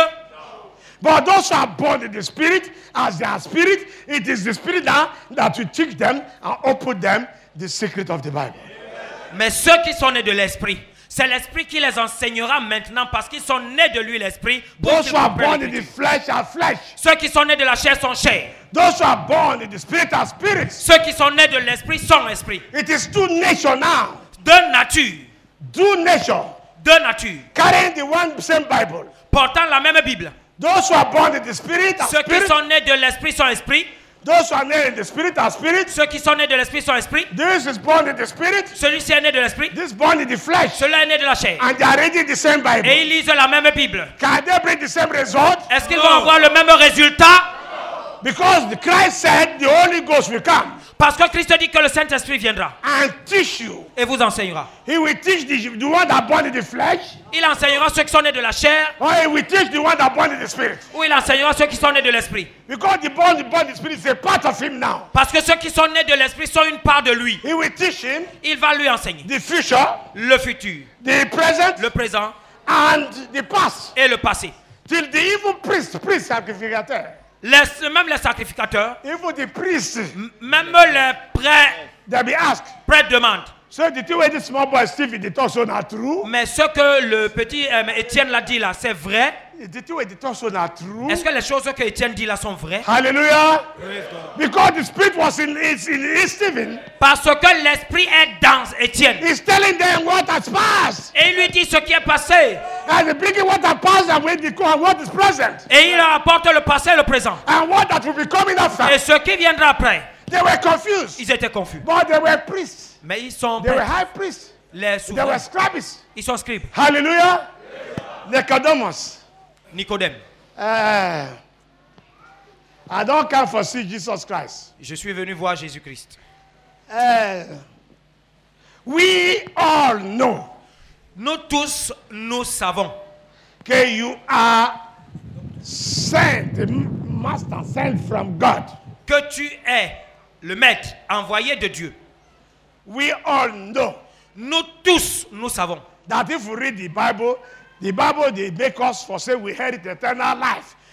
Speaker 1: But those who are born in the Spirit, as their spirit, it is the Spirit now that will teach them and open them the secret of the Bible.
Speaker 2: Mais ceux qui sont nés de l'esprit, c'est l'esprit qui les enseignera maintenant parce qu'ils sont nés de lui l'esprit. pour
Speaker 1: Those
Speaker 2: qu'ils
Speaker 1: who are
Speaker 2: comprennent
Speaker 1: born in the
Speaker 2: l'Écriture.
Speaker 1: flesh are flesh.
Speaker 2: Ceux qui sont nés de la chair sont chair.
Speaker 1: Those who are born in the Spirit are spirits.
Speaker 2: Ceux qui sont nés de l'esprit sont esprit.
Speaker 1: It is two nature now.
Speaker 2: De nature.
Speaker 1: Two nature.
Speaker 2: De nature.
Speaker 1: Carrying the one same Bible.
Speaker 2: Portant la même Bible.
Speaker 1: Those who are born in the Spirit are
Speaker 2: Ceux qui
Speaker 1: spirit.
Speaker 2: sont nés de l'esprit sont esprit.
Speaker 1: Those who are nés in the Spirit are spirit.
Speaker 2: Ceux qui sont nés de l'esprit sont esprit.
Speaker 1: This is born in the Spirit.
Speaker 2: Celui-ci est né de l'esprit.
Speaker 1: This is born in the flesh.
Speaker 2: Celui-là est né de la chair.
Speaker 1: And they are reading the same Bible.
Speaker 2: Et ils lisent la même Bible.
Speaker 1: Can they bring the same result?
Speaker 2: Est-ce qu'ils vont avoir le même résultat?
Speaker 1: Because the Christ said the Holy Ghost will come
Speaker 2: Parce que Christ dit que le Saint-Esprit viendra
Speaker 1: and teach you.
Speaker 2: et vous enseignera.
Speaker 1: He will teach the one that born in the flesh,
Speaker 2: Il enseignera ceux qui sont nés de la chair
Speaker 1: or he will teach the one that born in the Spirit.
Speaker 2: ou il enseignera ceux qui sont nés de l'Esprit.
Speaker 1: Because the born in the Spirit is a part of him now.
Speaker 2: Parce que ceux qui sont nés de l'Esprit sont une part de lui.
Speaker 1: He will teach him
Speaker 2: Il va lui enseigner
Speaker 1: the future,
Speaker 2: le futur,
Speaker 1: the present,
Speaker 2: le présent
Speaker 1: and the past.
Speaker 2: et le passé.
Speaker 1: Till the evil priest sacrificateur,
Speaker 2: Même les sacrificateurs,
Speaker 1: even the priest,
Speaker 2: même les
Speaker 1: they be asked.
Speaker 2: prêtres demandent.
Speaker 1: So the thing where this small boy Stephen they talk so not true.
Speaker 2: Mais ce que le petit Étienne l'a dit là, c'est vrai?
Speaker 1: The thing where they talk so not true.
Speaker 2: Est-ce que les choses que Étienne dit là sont vraies?
Speaker 1: Hallelujah. Because the Spirit was in Stephen.
Speaker 2: Parce que l'Esprit est dans Étienne.
Speaker 1: He's telling them what has passed.
Speaker 2: Et il lui dit ce qui est passé.
Speaker 1: And he's bringing what has passed and what is present.
Speaker 2: Et il apporte le passé et le présent.
Speaker 1: And what that will be coming after.
Speaker 2: Et ce qui viendra après.
Speaker 1: They were confused.
Speaker 2: Ils étaient confus.
Speaker 1: But they were priests.
Speaker 2: Mais ils sont
Speaker 1: They were
Speaker 2: prêtres.
Speaker 1: high priests.
Speaker 2: Les
Speaker 1: They were
Speaker 2: souverains.
Speaker 1: scribes.
Speaker 2: Ils sont scribes.
Speaker 1: Hallelujah. Nicodemus.
Speaker 2: Nicodème.
Speaker 1: I don't come for see Jesus Christ.
Speaker 2: Je suis venu voir Jésus-Christ.
Speaker 1: We all know
Speaker 2: Nous tous, nous savons
Speaker 1: that you are sent, the master sent from God.
Speaker 2: que tu es le maître envoyé de Dieu.
Speaker 1: We all know
Speaker 2: Nous tous, nous savons
Speaker 1: that if we read the Bible they make us for say we inherit eternal life.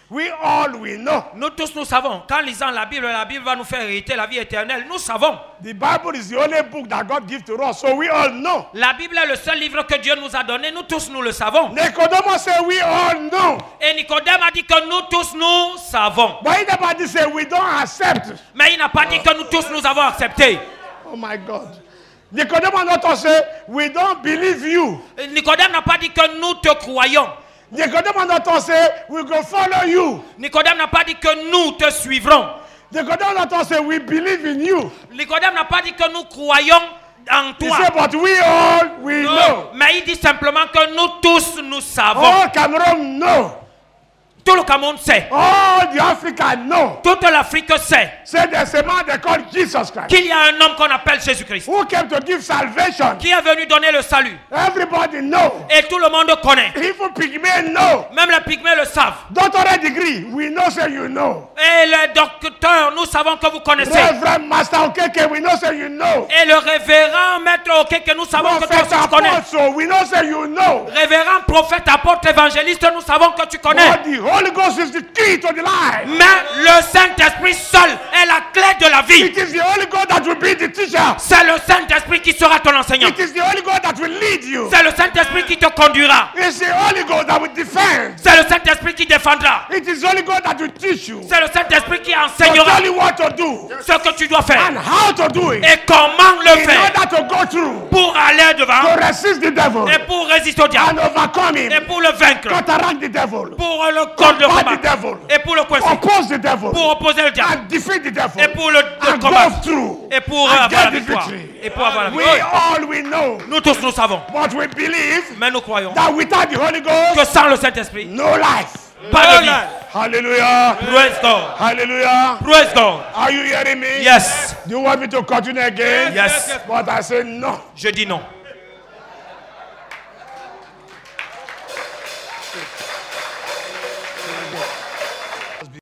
Speaker 1: We all we know.
Speaker 2: Nous tous nous savons. Qu'en lisant la Bible va nous faire hériter la vie éternelle. Nous savons.
Speaker 1: The Bible is the only book that God gives to us, so we all know.
Speaker 2: La Bible est le seul livre que Dieu nous a donné. Nous tous nous le savons.
Speaker 1: Nicodemus said we all know.
Speaker 2: Et Nicodème a dit que nous tous nous savons.
Speaker 1: But he never said we don't accept.
Speaker 2: Mais il n'a pas dit que nous tous nous avons accepté.
Speaker 1: Oh my God. Nicodemus not say we don't believe you.
Speaker 2: Nicodème n'a pas dit que nous te croyons.
Speaker 1: Nicodemus not say we go follow you.
Speaker 2: Nicodème n'a pas dit que nous te suivrons.
Speaker 1: Nicodemus not say we believe in you.
Speaker 2: Nicodème n'a pas dit que nous croyons en
Speaker 1: He
Speaker 2: toi.
Speaker 1: said, but we all we
Speaker 2: Non,
Speaker 1: know.
Speaker 2: mais il dit simplement que nous tous nous savons.
Speaker 1: All Cameroon know.
Speaker 2: Tout le Cameroun sait.
Speaker 1: All the Africa know.
Speaker 2: Toute l'Afrique sait
Speaker 1: Say there's a man they call Jesus Christ.
Speaker 2: qu'il y a un homme qu'on appelle Jésus-Christ
Speaker 1: Who came to give salvation.
Speaker 2: qui est venu donner le salut.
Speaker 1: Everybody know.
Speaker 2: Et tout le monde connaît.
Speaker 1: Even pygmy know.
Speaker 2: Même les pygmées le savent.
Speaker 1: Doctorate degree, we know say you know.
Speaker 2: Et les docteurs, nous savons que vous connaissez.
Speaker 1: Reverend Master Okeke, we know say you know.
Speaker 2: Et le révérend maître Oké que nous savons que toi
Speaker 1: Prophet
Speaker 2: aussi tu connais.
Speaker 1: Apostle, we know say you know.
Speaker 2: Révérend prophète, apôtre, évangéliste, nous savons que tu connais.
Speaker 1: But the Holy Ghost is the key to the life.
Speaker 2: Mais le Saint-Esprit seul est la clé de la vie.
Speaker 1: It is the Holy Ghost that will be the teacher.
Speaker 2: C'est le Saint-Esprit qui sera ton enseignant.
Speaker 1: It is the Holy Ghost that will lead you.
Speaker 2: C'est le Saint-Esprit qui te conduira.
Speaker 1: It's the Holy Ghost that will defend.
Speaker 2: C'est le Saint-Esprit qui défendra.
Speaker 1: It is the Holy Ghost that will teach you.
Speaker 2: C'est le Saint-Esprit qui
Speaker 1: To
Speaker 2: enseignera
Speaker 1: tell you what to do
Speaker 2: ce que tu dois faire
Speaker 1: and how to do it.
Speaker 2: et comment le
Speaker 1: In
Speaker 2: faire
Speaker 1: order to go through,
Speaker 2: pour aller devant
Speaker 1: to resist the devil
Speaker 2: et pour résister au diable
Speaker 1: and overcome
Speaker 2: et
Speaker 1: him,
Speaker 2: pour le vaincre,
Speaker 1: counteract the devil,
Speaker 2: pour le contre le
Speaker 1: combat the
Speaker 2: combattre
Speaker 1: devil,
Speaker 2: et pour le coincer,
Speaker 1: oppose the devil,
Speaker 2: pour opposer le diable
Speaker 1: and defeat the devil,
Speaker 2: et pour le
Speaker 1: and go
Speaker 2: combattre
Speaker 1: through,
Speaker 2: et pour
Speaker 1: and
Speaker 2: avoir la
Speaker 1: get the
Speaker 2: victoire
Speaker 1: victory.
Speaker 2: et pour avoir la
Speaker 1: We
Speaker 2: victoire.
Speaker 1: all we know,
Speaker 2: Nous tous nous savons,
Speaker 1: but we believe
Speaker 2: mais nous croyons
Speaker 1: that without the Holy
Speaker 2: que
Speaker 1: Ghost,
Speaker 2: sans le Saint-Esprit,
Speaker 1: no life.
Speaker 2: pas de vie.
Speaker 1: Hallelujah.
Speaker 2: Praise God.
Speaker 1: Hallelujah.
Speaker 2: Praise God.
Speaker 1: Are you hearing me?
Speaker 2: Yes.
Speaker 1: Do you want me to continue again?
Speaker 2: Yes.
Speaker 1: But I say no.
Speaker 2: Je dis non.